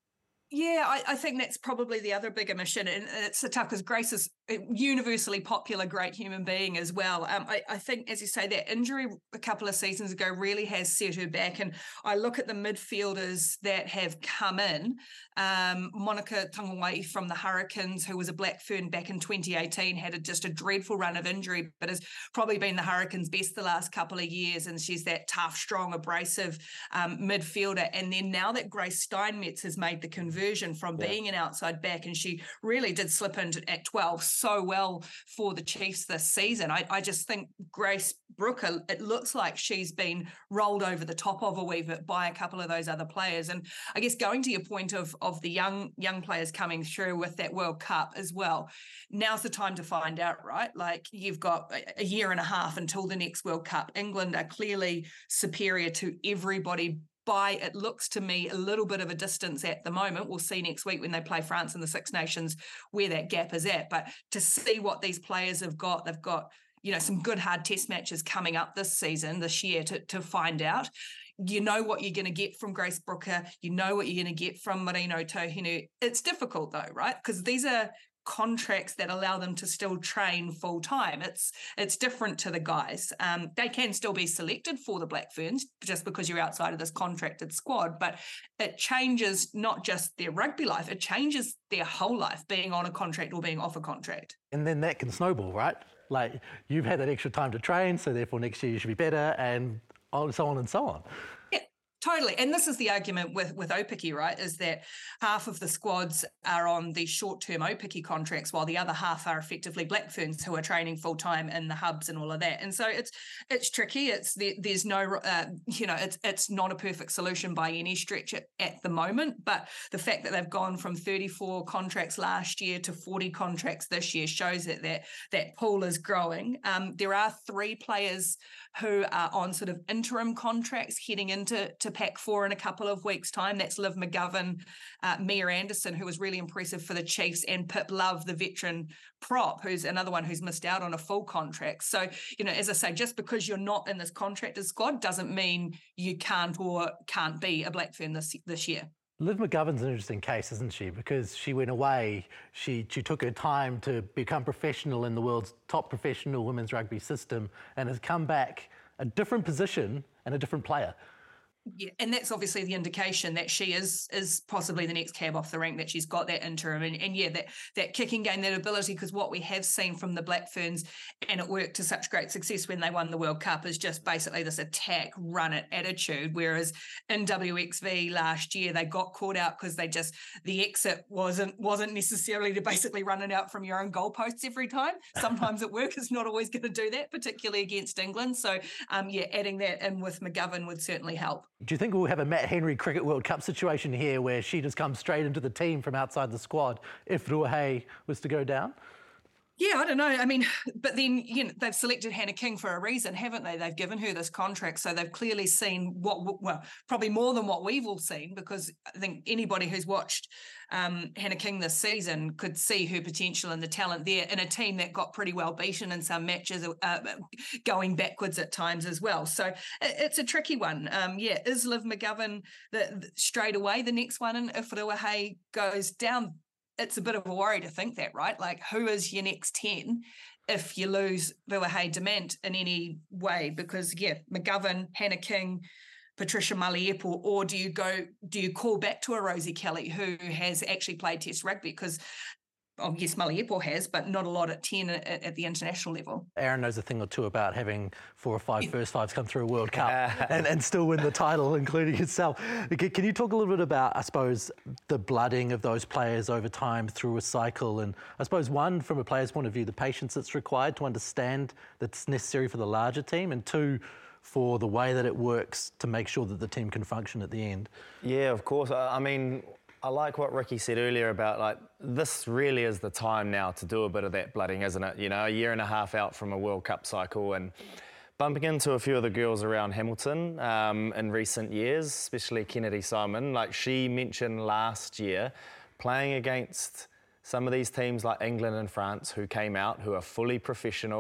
[SPEAKER 7] Yeah, I, I think that's probably the other big omission. And it's a tough because Grace is a universally popular, great human being as well. Um, I, I think, as you say, that injury a couple of seasons ago really has set her back. And I look at the midfielders that have come in. Um, Monica Tangawai from the Hurricanes, who was a Black Fern back in twenty eighteen, had a, just a dreadful run of injury, but has probably been the Hurricanes' best the last couple of years. And she's that tough, strong, abrasive um, midfielder. And then now that Grace Steinmetz has made the conversion from yeah. being an outside back, and she really did slip into at twelve so well for the Chiefs this season. I, I just think Grace Brooker, it looks like she's been rolled over the top of a wee bit by a couple of those other players. And I guess going to your point of, of the young young players coming through with that World Cup as well, now's the time to find out, right? Like you've got a, a year and a half until the next World Cup. England are clearly superior to everybody by, it looks to me, a little bit of a distance at the moment. We'll see next week when they play France in the Six Nations where that gap is at. But to see what these players have got, they've got, you know, some good hard test matches coming up this season, this year, to, to find out. You know what you're going to get from Grace Brooker. You know what you're going to get from Marino Tohinu. It's difficult though, right? Because these are contracts that allow them to still train full time. It's it's different to the guys. Um, they can still be selected for the Black Ferns just because you're outside of this contracted squad, but it changes not just their rugby life, it changes their whole life being on a contract or being off a contract.
[SPEAKER 3] And then that can snowball, right? Like you've had that extra time to train, so therefore next year you should be better, and so on and so on.
[SPEAKER 7] Yeah. Totally. And this is the argument with, with Opiki, right, is that half of the squads are on the short-term Opiki contracts while the other half are effectively Black Ferns who are training full-time in the hubs and all of that. And so it's it's tricky. It's there, There's no, uh, you know, it's it's not a perfect solution by any stretch at, at the moment. But the fact that they've gone from thirty-four contracts last year to forty contracts this year shows that that, that pool is growing. Um, there are three players who are on sort of interim contracts heading into to Pac four in a couple of weeks' time. That's Liv McGovern, uh, Mia Anderson, who was really impressive for the Chiefs, and Pip Love, the veteran prop, who's another one who's missed out on a full contract. So, you know, as I say, just because you're not in this contracted squad doesn't mean you can't or can't be a Black Fern this, this year.
[SPEAKER 3] Liv McGovern's an interesting case, isn't she? Because she went away, she she took her time to become professional in the world's top professional women's rugby system and has come back a different position and a different player.
[SPEAKER 7] Yeah, and that's obviously the indication that she is is possibly the next cab off the rank, that she's got that interim and, and yeah, that that kicking game, that ability, because what we have seen from the Black Ferns, and it worked to such great success when they won the World Cup, is just basically this attack, run it attitude. Whereas in W X V last year, they got caught out because they just, the exit wasn't wasn't necessarily to basically run it out from your own goalposts every time. Sometimes at work, it's not always going to do that, particularly against England. So um, yeah, adding that in with McGovern would certainly help.
[SPEAKER 3] Do you think we'll have a Matt Henry Cricket World Cup situation here where she just comes straight into the team from outside the squad if Ruahei was to go down?
[SPEAKER 7] Yeah, I don't know. I mean, but then, you know, they've selected Hannah King for a reason, haven't they? They've given her this contract, so they've clearly seen what, well, probably more than what we've all seen, because I think anybody who's watched um, Hannah King this season could see her potential and the talent there in a team that got pretty well beaten in some matches, uh, going backwards at times as well. So it's a tricky one. Um, yeah, is Liv McGovern the, the, straight away the next one? And if Ruahei goes down, it's a bit of a worry to think that, right? Like, who is your next ten if you lose Ruahei Demant in any way? Because, yeah, McGovern, Hannah King, Patricia Maliepo, or do you go, do you call back to a Rosie Kelly who has actually played Test rugby? Because, oh, yes, Maliepo has, but not a lot at ten at, at the international level.
[SPEAKER 3] Aaron knows a thing or two about having four or five first fives come through a World Cup and, and still win the title, including yourself. Can you talk a little bit about, I suppose, the blooding of those players over time through a cycle? And I suppose, one, from a player's point of view, the patience that's required to understand that's necessary for the larger team, and two, for the way that it works to make sure that the team can function at the end.
[SPEAKER 4] Yeah, of course. I mean, I like what Ricky said earlier about, like, this really is the time now to do a bit of that blooding, isn't it? You know, a year and a half out from a World Cup cycle and bumping into a few of the girls around Hamilton um, in recent years, especially Kennedy Simon. Like she mentioned last year, playing against some of these teams like England and France who came out, who are fully professional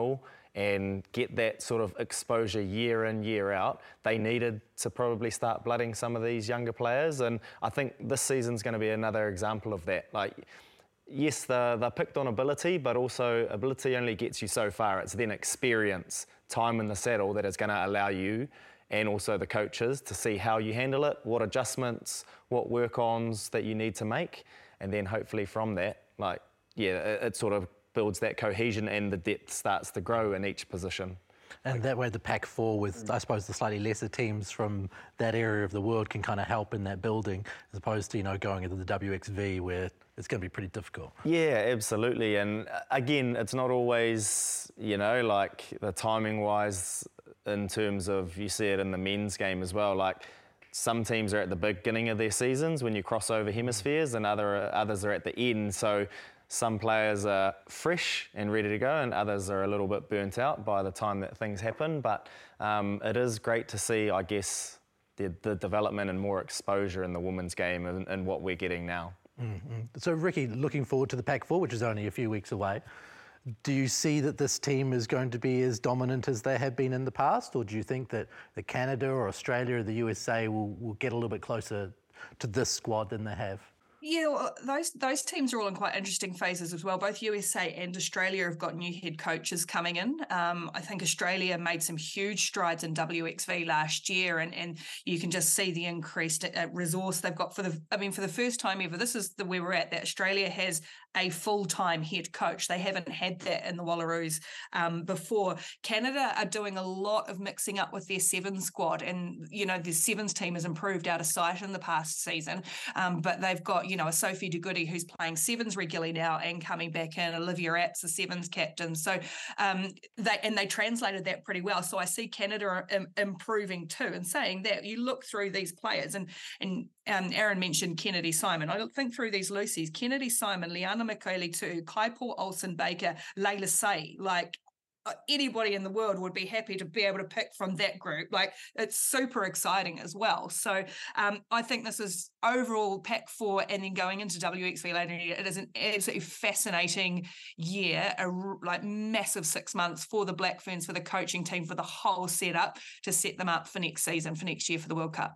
[SPEAKER 4] and get that sort of exposure year in, year out, they needed to probably start blooding some of these younger players. And I think this season's going to be another example of that. Like, yes, they're, they're picked on ability, but also ability only gets you so far. It's then experience, time in the saddle that is going to allow you and also the coaches to see how you handle it, what adjustments, what work-ons that you need to make. And then hopefully from that, like, yeah, it, it sort of builds that cohesion and the depth starts to grow in each position.
[SPEAKER 3] And that way the Pac four with, I suppose, the slightly lesser teams from that area of the world can kind of help in that building, as opposed to, you know, going into the W X V where it's going to be pretty difficult.
[SPEAKER 4] Yeah, absolutely. And again, it's not always, you know, like the timing-wise in terms of, you see it in the men's game as well, like some teams are at the beginning of their seasons when you cross over hemispheres, and other others are at the end. So some players are fresh and ready to go, and others are a little bit burnt out by the time that things happen. But um, it is great to see, I guess, the, the development and more exposure in the women's game and, and what we're getting now.
[SPEAKER 3] Mm-hmm. So, Ricky, looking forward to the Pac four, which is only a few weeks away. Do you see that this team is going to be as dominant as they have been in the past, or do you think that the Canada or Australia or the U S A will, will get a little bit closer to this squad than they have?
[SPEAKER 7] Yeah, well, those those teams are all in quite interesting phases as well. Both U S A and Australia have got new head coaches coming in. Um, I think Australia made some huge strides in W X V last year, and, and you can just see the increased uh, resource they've got for the. I mean, for the first time ever, this is the where we're at. That Australia has a full-time head coach. They haven't had that in the Wallaroos um, before. Canada are doing a lot of mixing up with their sevens squad, and you know the sevens team has improved out of sight in the past season, um, but they've got you know a Sophie De Goody who's playing sevens regularly now and coming back in. Olivia Apps, the sevens captain. So um, they and they translated that pretty well. So I see Canada um, improving too. And saying that, you look through these players, and and um, Aaron mentioned Kennedy Simon. I think through these Lucy's, Kennedy Simon, Liana McKaylee too, Kai Paul Olsen Baker, Layla Say, like anybody in the world would be happy to be able to pick from that group. Like, it's super exciting as well. So um, I think this is overall Pac four, and then going into W X V later in the year, it is an absolutely fascinating year, a like massive six months for the Black Ferns, for the coaching team, for the whole setup to set them up for next season, for next year, for the World Cup.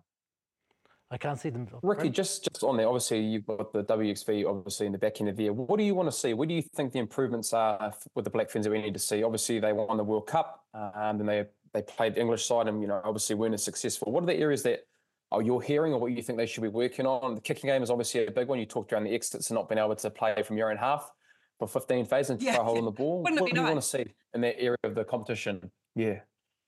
[SPEAKER 3] I can't see them.
[SPEAKER 5] Ricky, just, just on there, obviously you've got the W X V obviously in the back end of the year. What do you want to see? Where do you think the improvements are with the Black Ferns that we need to see? Obviously they won the World Cup, um, and they they played the English side, and you know obviously weren't as successful. What are the areas that oh, you're hearing, or what you think they should be working on? The kicking game is obviously a big one. You talked around the exits and not being able to play from your own half for fifteen phases and
[SPEAKER 7] yeah.
[SPEAKER 5] try a hole in the ball.
[SPEAKER 7] Wouldn't
[SPEAKER 5] What
[SPEAKER 7] it be
[SPEAKER 5] do you
[SPEAKER 7] nice?
[SPEAKER 5] want to see in that area of the competition? Yeah.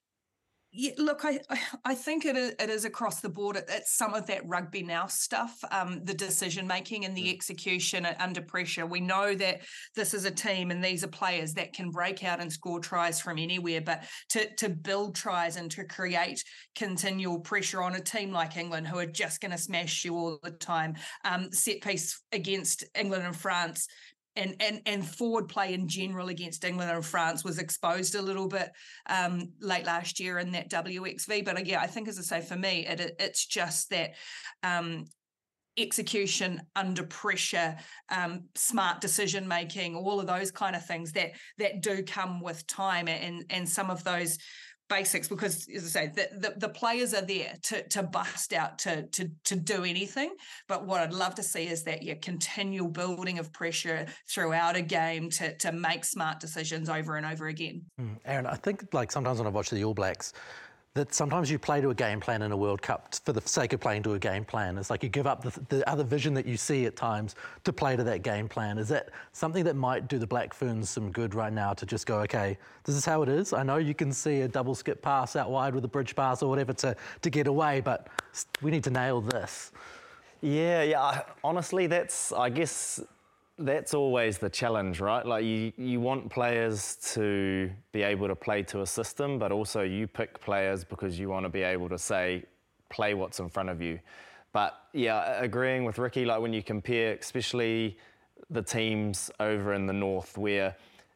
[SPEAKER 7] Yeah, look, I I think it is, it is across the board. It's some of that rugby now stuff, um, the decision making and the execution under pressure. We know that this is a team and these are players that can break out and score tries from anywhere, but to to build tries and to create continual pressure on a team like England, who are just going to smash you all the time, um, set piece against England and France. And, and and forward play in general against England and France was exposed a little bit um, late last year in that W X V. But yeah, I think, as I say, for me, it, it's just that um, execution under pressure, um, smart decision making, all of those kind of things that that do come with time, and and some of those basics, because as I say, the, the, the players are there to to bust out, to to to do anything. But what I'd love to see is that yeah, continual building of pressure throughout a game to to make smart decisions over and over again.
[SPEAKER 3] Mm, Aaron, I think like sometimes when I watch the All Blacks, that sometimes you play to a game plan in a World Cup for the sake of playing to a game plan. It's like you give up the, the other vision that you see at times to play to that game plan. Is that something that might do the Black Ferns some good right now, to just go, okay, this is how it is. I know you can see a double skip pass out wide with a bridge pass or whatever to, to get away, but we need to nail this.
[SPEAKER 4] Yeah, yeah. Honestly, that's, I guess, that's always the challenge, right? Like you, you want players to be able to play to a system, but also you pick players because you want to be able to say, play what's in front of you. But yeah, agreeing with Ricky, like when you compare, especially the teams over in the north, where,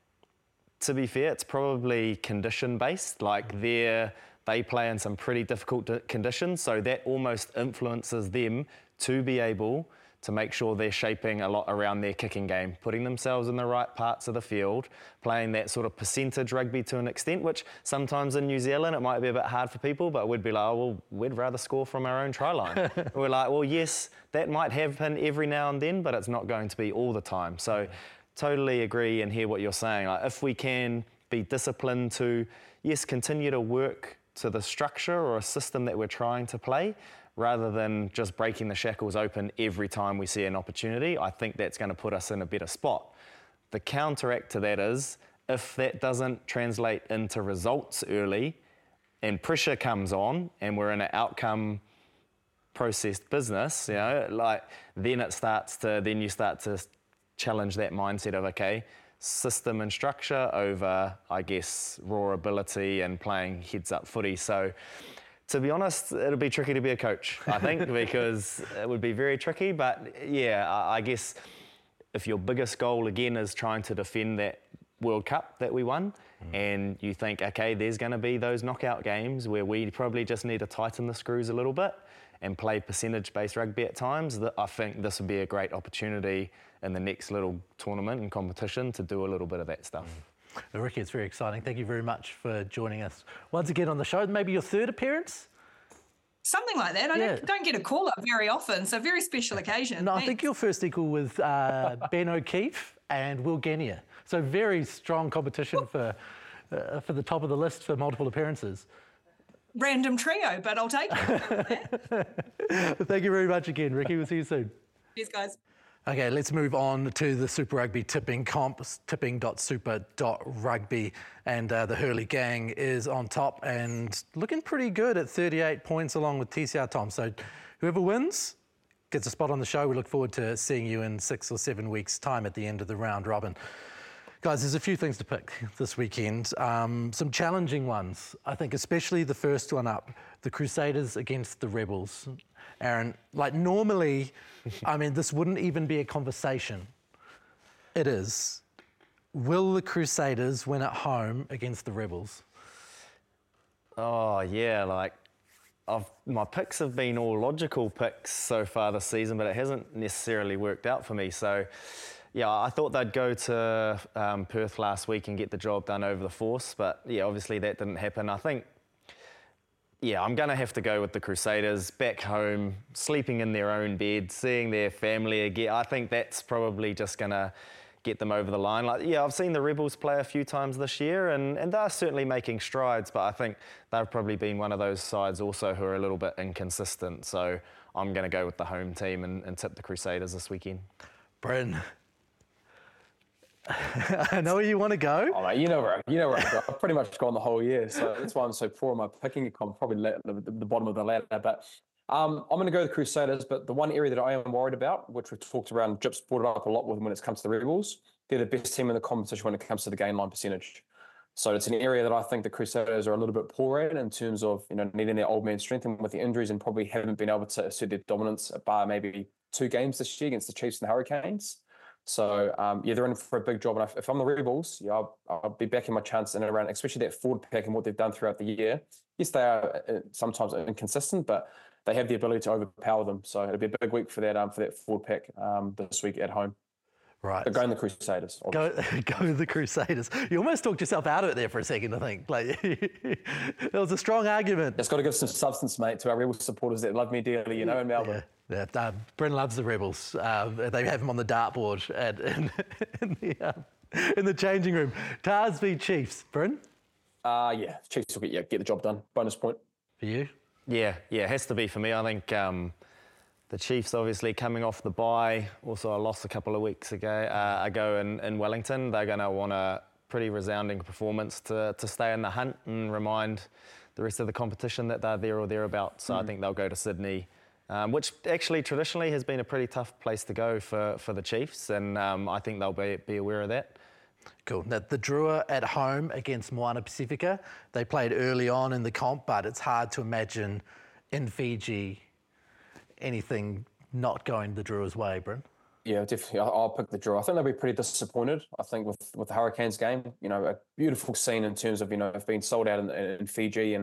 [SPEAKER 4] to be fair, it's probably condition-based. Like they're, they play in some pretty difficult conditions, so that almost influences them to be able to make sure they're shaping a lot around their kicking game, putting themselves in the right parts of the field, playing that sort of percentage rugby to an extent, which sometimes in New Zealand it might be a bit hard for people, but we'd be like, oh, well, we'd rather score from our own try line. We're like, well, yes, that might happen every now and then, but it's not going to be all the time. So totally agree and hear what you're saying. Like, if we can be disciplined to, yes, continue to work to the structure or a system that we're trying to play, rather than just breaking the shackles open every time we see an opportunity, I think that's going to put us in a better spot. The counteract to that is, if that doesn't translate into results early and pressure comes on and we're in an outcome processed business, you know, like then it starts to, then you start to challenge that mindset of, okay, system and structure over, I guess, raw ability and playing heads up footy. So, to be honest, it'll be tricky to be a coach, I think, because it would be very tricky. But yeah, I guess if your biggest goal again is trying to defend that World Cup that we won, mm. and you think, okay, there's going to be those knockout games where we probably just need to tighten the screws a little bit and play percentage-based rugby at times, that I think this would be a great opportunity in the next little tournament and competition to do a little bit of that stuff. Mm.
[SPEAKER 3] Well, Ricky, it's very exciting. Thank you very much for joining us once again on the show. Maybe your third appearance?
[SPEAKER 7] Something like that. I
[SPEAKER 3] yeah.
[SPEAKER 7] don't, don't get a call up very often, so very special occasion.
[SPEAKER 3] No,
[SPEAKER 7] Thanks.
[SPEAKER 3] I think you're first equal with uh, Ben O'Keefe and Will Genia. So very strong competition for uh, for the top of the list for multiple appearances.
[SPEAKER 7] Random trio, but I'll take it.
[SPEAKER 3] Thank you very much again, Ricky. We'll see you soon.
[SPEAKER 7] Cheers, guys.
[SPEAKER 3] Okay, let's move on to the Super Rugby tipping comp, tipping dot super dot rugby. And uh, the Hurley gang is on top and looking pretty good at thirty-eight points along with T C R Tom. So whoever wins gets a spot on the show. We look forward to seeing you in six or seven weeks' time at the end of the round robin. Guys, there's a few things to pick this weekend. Um, some challenging ones, I think, especially the first one up, the Crusaders against the Rebels. Aaron, like normally, I mean, this wouldn't even be a conversation. It is. Will the Crusaders win at home against the Rebels?
[SPEAKER 4] Oh, yeah, like, I've, my picks have been all logical picks so far this season, but it hasn't necessarily worked out for me. So, yeah, I thought they'd go to um, Perth last week and get the job done over the Force, but yeah, obviously that didn't happen. I think, yeah, I'm going to have to go with the Crusaders back home, sleeping in their own bed, seeing their family again. I think that's probably just going to get them over the line. Like, yeah, I've seen the Rebels play a few times this year, and, and they're certainly making strides, but I think they've probably been one of those sides also who are a little bit inconsistent. So I'm going to go with the home team and, and tip the Crusaders this weekend.
[SPEAKER 3] Bryn, I know where you want to go.
[SPEAKER 5] Oh, mate, you know where I, you know where I go. I've pretty much gone the whole year, so that's why I'm so poor in my picking. I'm probably at the, the bottom of the ladder, but um, I'm going to go with the Crusaders. But the one area that I am worried about, which we've talked around, Jip's brought it up a lot with when it comes to the Rebels, they're the best team in the competition when it comes to the gain line percentage. So it's an area that I think the Crusaders are a little bit poor in, in terms of, you know, needing their old man strength and with the injuries, and probably haven't been able to assert their dominance bar maybe two games this year against the Chiefs and the Hurricanes. So, um, yeah, they're in for a big job. And if I'm the Rebels, yeah, I'll, I'll be backing my chance in and around, especially that forward pack and what they've done throughout the year. Yes, they are sometimes inconsistent, but they have the ability to overpower them. So it'll be a big week for that um, for that forward pack um, this week at home.
[SPEAKER 3] Right.
[SPEAKER 5] But going the Crusaders.
[SPEAKER 3] Go, go the Crusaders. You almost talked yourself out of it there for a second, I think. Like, there was a strong argument.
[SPEAKER 5] It's got to give some substance, mate, to our Rebel supporters that love me dearly, you know, in Melbourne.
[SPEAKER 3] Yeah, yeah. Uh, Bryn loves the Rebels. Uh, they have him on the dartboard at, in, in, the, um, in the changing room. Tars v Chiefs. Bryn?
[SPEAKER 5] Uh, yeah, Chiefs will get, yeah, get the job done. Bonus point.
[SPEAKER 3] For you?
[SPEAKER 4] Yeah, yeah, it has to be for me. I think um, the Chiefs obviously coming off the bye, also a loss a couple of weeks ago, uh, ago in, in Wellington. They're going to want a pretty resounding performance to, to stay in the hunt and remind the rest of the competition that they're there or thereabouts. So mm. I think they'll go to Sydney, um, which actually traditionally has been a pretty tough place to go for, for the Chiefs, and um, I think they'll be, be aware of that.
[SPEAKER 3] Cool. Now, the Drua at home against Moana Pacifica, they played early on in the comp, but it's hard to imagine in Fiji anything not going the Drua's way, Bryn.
[SPEAKER 5] Yeah, definitely. I'll, I'll pick the Drua. I think they'll be pretty disappointed. I think with, with the Hurricanes game, you know, a beautiful scene in terms of, you know, being sold out in, in Fiji, and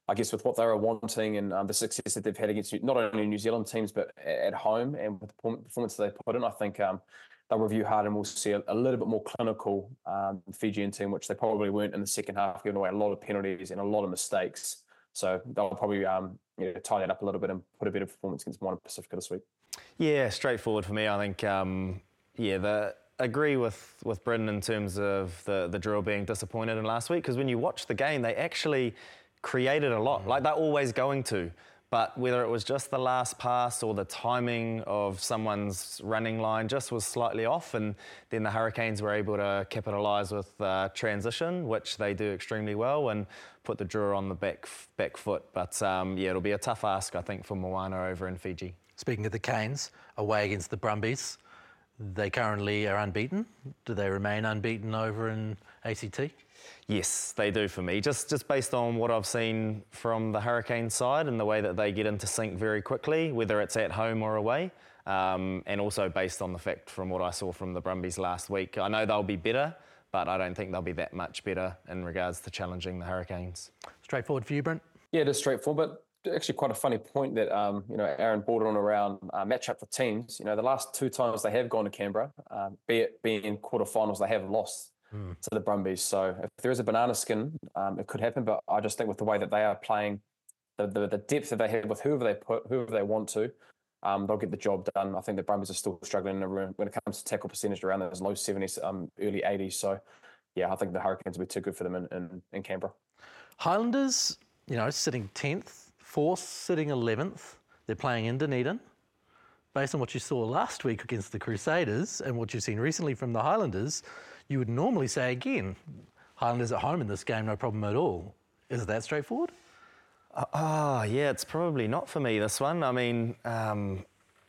[SPEAKER 5] I guess with what they were wanting and um, the success that they've had against not only New Zealand teams, but at home and with the performance they put in, I think um, they'll review hard and we'll see a, a little bit more clinical um, Fijian team, which they probably weren't in the second half, giving away a lot of penalties and a lot of mistakes. So they'll probably um, you know, tie that up a little bit and put a better performance against Moana Pacifica this week. Yeah, straightforward for me. I think, um, yeah, the agree with, with Brendan in terms of the, the Drua being disappointed in last week, because when you watch the game, they actually created a lot, like they're always going to. But whether it was just the last pass or the timing of someone's running line just was slightly off, and then the Hurricanes were able to capitalise with uh, transition, which they do extremely well, and put the Drua on the back back foot. But um, yeah, it'll be a tough ask, I think, for Moana over in Fiji. Speaking of the Canes, away against the Brumbies, they currently are unbeaten. Do they remain unbeaten over in A C T? Yes, they do for me. Just just based on what I've seen from the Hurricane side and the way that they get into sync very quickly, whether it's at home or away, um, and also based on the fact from what I saw from the Brumbies last week. I know they'll be better, but I don't think they'll be that much better in regards to challenging the Hurricanes. Straightforward for you, Brent? Yeah, it is straightforward, but actually quite a funny point that um, you know Aaron brought on around uh, matchup for teams. You know, the last two times they have gone to Canberra, um, be it being in quarterfinals, they have lost mm. to the Brumbies. So if there is a banana skin, um, it could happen. But I just think with the way that they are playing, the the, the depth that they have with whoever they put, whoever they want to, um, they'll get the job done. I think the Brumbies are still struggling in the room when it comes to tackle percentage around those low seventies, um, early eighties. So yeah, I think the Hurricanes will be too good for them in, in, in Canberra. Highlanders, you know, sitting tenth. Force sitting eleventh. They're playing in Dunedin. Based on what you saw last week against the Crusaders and what you've seen recently from the Highlanders, you would normally say again, Highlanders at home in this game, no problem at all. Is it that straightforward? Ah, uh, oh, yeah, it's probably not for me, this one. I mean, um,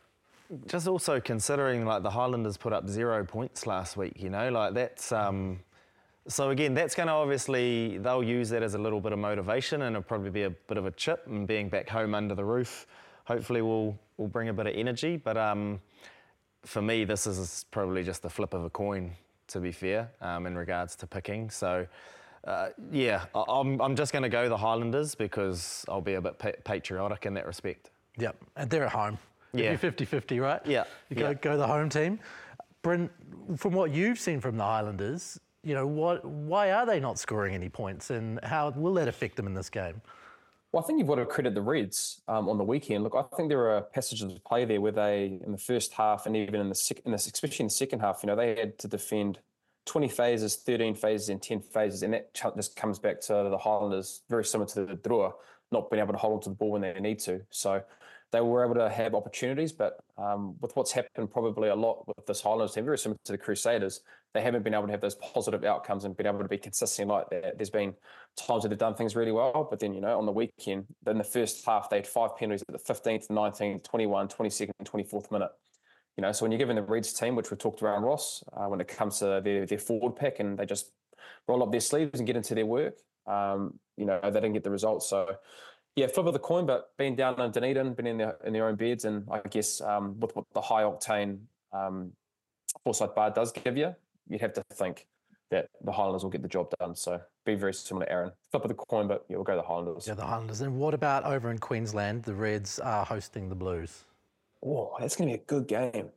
[SPEAKER 5] just also considering like the Highlanders put up zero points last week, you know, like that's... Um, So again, that's going to obviously, they'll use that as a little bit of motivation, and it'll probably be a bit of a chip, and being back home under the roof hopefully will will bring a bit of energy. But um, for me, this is probably just the flip of a coin, to be fair, um, in regards to picking. So uh, yeah, I'm, I'm just going to go the Highlanders because I'll be a bit pa- patriotic in that respect. Yep, and they're at home. Yeah. You're fifty-fifty, right? Yeah. You go, yeah. go the home team. Brent, from what you've seen from the Highlanders, you know, what, why are they not scoring any points, and how will that affect them in this game? Well, I think you've got to credit the Reds um, on the weekend. Look, I think there are passages of play there where they, in the first half and even in the, sec- in the especially in the second half, you know, they had to defend twenty phases, thirteen phases and ten phases, and that just comes back to the Highlanders, very similar to the Drua, not being able to hold on to the ball when they need to. So they were able to have opportunities, but um, with what's happened probably a lot with this Highlanders team, very similar to the Crusaders, they haven't been able to have those positive outcomes and been able to be consistent like that. There's been times where they've done things really well, but then, you know, on the weekend, in the first half, they had five penalties at the fifteenth, nineteenth, twenty-first, twenty-second, and twenty-fourth minute. You know, so when you're given the Reds team, which we talked around Ross, uh, when it comes to their, their forward pack and they just roll up their sleeves and get into their work, um, you know, they didn't get the results. So, yeah, flip of the coin, but being down in Dunedin, been in their in their own beds, and I guess um, with what the high octane um, Forsyth Bar does give you, you'd have to think that the Highlanders will get the job done. So be very similar to Aaron. Flip of the coin, but yeah, we'll go the Highlanders. Yeah, the Highlanders. And what about over in Queensland? The Reds are hosting the Blues. Oh, that's going to be a good game.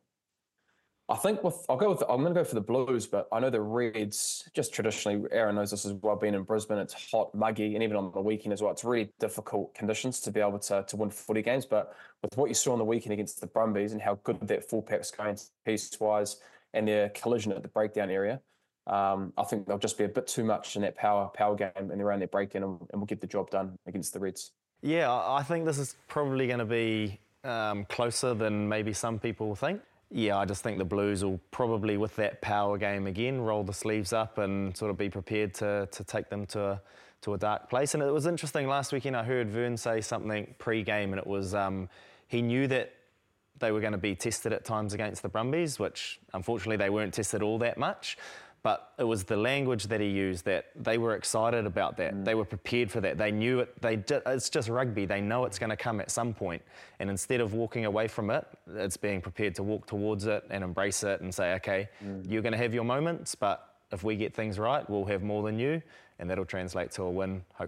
[SPEAKER 5] I think with I'll go with I'm going to go for the Blues, but I know the Reds, just traditionally, Aaron knows this as well, being in Brisbane, it's hot, muggy, and even on the weekend as well, it's really difficult conditions to be able to, to win footy games. But with what you saw on the weekend against the Brumbies and how good that full pack's going piece-wise and their collision at the breakdown area, um, I think they'll just be a bit too much in that power power game and around their breakdown, and, and we'll get the job done against the Reds. Yeah, I think this is probably going to be um, closer than maybe some people think. Yeah, I just think the Blues will probably, with that power game again, roll the sleeves up and sort of be prepared to to take them to a, to a dark place. And it was interesting, last weekend I heard Vern say something pre-game, and it was um, he knew that they were going to be tested at times against the Brumbies, which unfortunately they weren't tested all that much. But it was the language that he used, that they were excited about that. Mm. They were prepared for that. They knew it. They did, it's just rugby. They know it's going to come at some point. And instead of walking away from it, it's being prepared to walk towards it and embrace it and say, okay, mm. you're going to have your moments, but if we get things right, we'll have more than you, and that'll translate to a win, hopefully.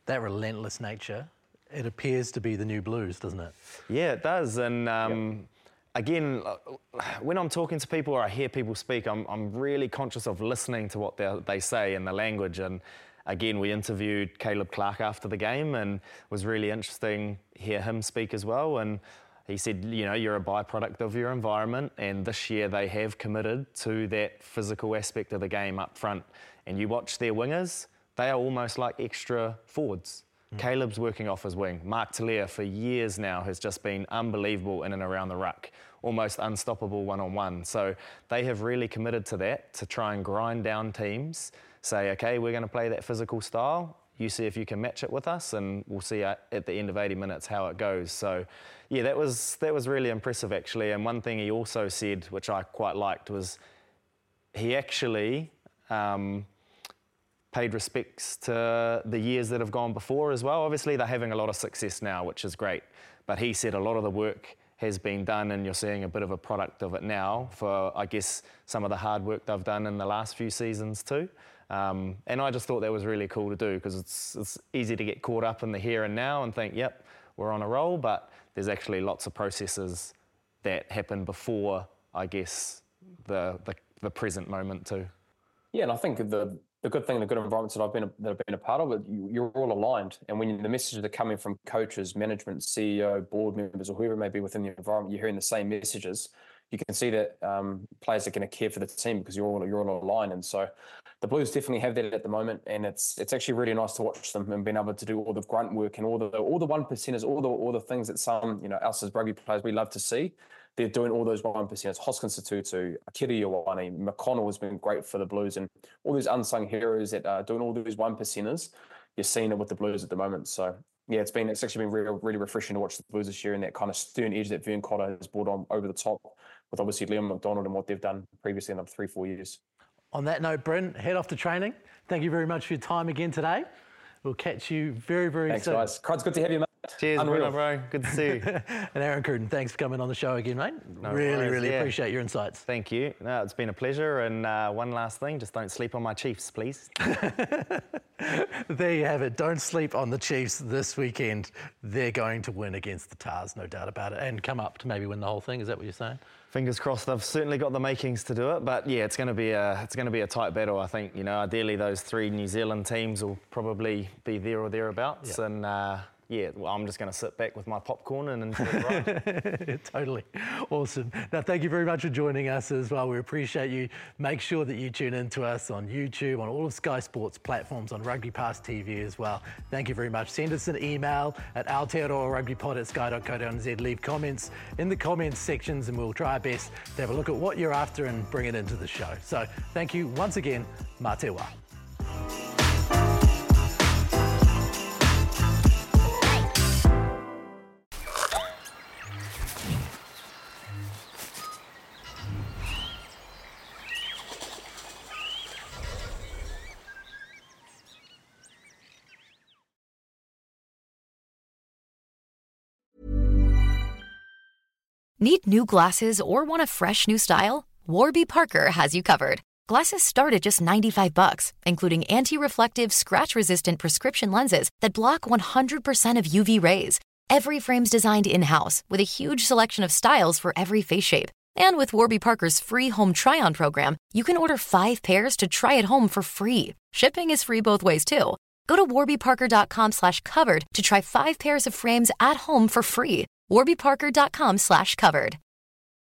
[SPEAKER 3] that relentless nature, it appears to be the new Blues, doesn't it?
[SPEAKER 4] Yeah, it does. And um,
[SPEAKER 5] Yep.
[SPEAKER 4] again, when I'm talking to people or I hear people speak, I'm, I'm really conscious of listening to what they, they say in the language. And again, we interviewed Caleb Clark after the game, and it was really interesting to hear him speak as well. And he said, you know, you're a byproduct of your environment, and this year they have committed to that physical aspect of the game up front. And you watch their wingers, they are almost like extra forwards. Mm. Caleb's working off his wing. Mark Talia for years now has just been unbelievable in and around the ruck, almost unstoppable one-on-one. So they have really committed to that, to try and grind down teams, say, okay, we're going to play that physical style. You see if you can match it with us, and we'll see at the end of eighty minutes how it goes. So, yeah, that was that was really impressive, actually. And one thing he also said, which I quite liked, was he actually um, paid respects to the years that have gone before as well. Obviously, they're having a lot of success now, which is great. But he said a lot of the work has been done, and you're seeing a bit of a product of it now for, I guess, some of the hard work they've done in the last few seasons too. Um, and I just thought that was really cool to do, because it's, it's easy to get caught up in the here and now and think, yep, we're on a roll, but there's actually lots of processes that happen before, I guess, the the, the present moment too.
[SPEAKER 5] Yeah, and I think the the good thing, the good environments that I've been a, that I've been a part of, you, you're all aligned. And when the messages are coming from coaches, management, C E O, board members, or whoever it may be within the environment, you're hearing the same messages. You can see that um, players are going to care for the team because you're all you're all aligned. And so the Blues definitely have that at the moment, and it's it's actually really nice to watch them and being able to do all the grunt work and all the all the one percenters, all the all the things that some you know us as rugby players we love to see. They're doing all those one percenters. Hoskins Satutu, Akira Ioane, McConnell has been great for the Blues, and all these unsung heroes that are doing all these one percenters. You're seeing it with the Blues at the moment. So yeah, it's been it's actually been really really refreshing to watch the Blues this year, and that kind of stern edge that Vern Cotter has brought on over the top with obviously Liam McDonald and what they've done previously in the three four years.
[SPEAKER 3] On that note, Bryn, head off to training. Thank you very much for your time again today. We'll catch you very, very
[SPEAKER 5] Thanks,
[SPEAKER 3] soon.
[SPEAKER 5] guys. It's good to have you, mate.
[SPEAKER 4] Cheers,
[SPEAKER 5] Unreal.
[SPEAKER 4] bro. Good to see you.
[SPEAKER 3] And Aaron Cruden, thanks for coming on the show again, mate.
[SPEAKER 4] No
[SPEAKER 3] really,
[SPEAKER 4] worries,
[SPEAKER 3] really
[SPEAKER 4] yeah.
[SPEAKER 3] appreciate your insights.
[SPEAKER 4] Thank you. No, it's been a pleasure. And uh, one last thing, just don't sleep on my Chiefs, please.
[SPEAKER 3] There you have it. Don't sleep on the Chiefs this weekend. They're going to win against the Tars, no doubt about it, and come up to maybe win the whole thing. Is that what you're saying?
[SPEAKER 4] Fingers crossed. They've certainly got the makings to do it, but yeah, it's going to be a it's going to be a tight battle. I think you know, ideally those three New Zealand teams will probably be there or thereabouts,
[SPEAKER 3] yeah.
[SPEAKER 4] and uh, yeah, well, I'm just going to sit back with my popcorn and enjoy the ride.
[SPEAKER 3] Totally. Awesome. Now, thank you very much for joining us as well. We appreciate you. Make sure that you tune in to us on YouTube, on all of Sky Sports platforms, on Rugby Pass T V as well. Thank you very much. Send us an email at aotearoa at sky dot co dot n z. Leave comments in the comments sections, and we'll try our best to have a look at what you're after and bring it into the show. So thank you once again. Mā te wā.
[SPEAKER 8] Need new glasses or want a fresh new style? Warby Parker has you covered. Glasses start at just ninety-five bucks, including anti-reflective, scratch-resistant prescription lenses that block one hundred percent of U V rays. Every frame's designed in-house with a huge selection of styles for every face shape. And with Warby Parker's free home try-on program, you can order five pairs to try at home for free. Shipping is free both ways, too. Go to warbyparker.com slash covered to try five pairs of frames at home for free. warbyparker.com slash covered.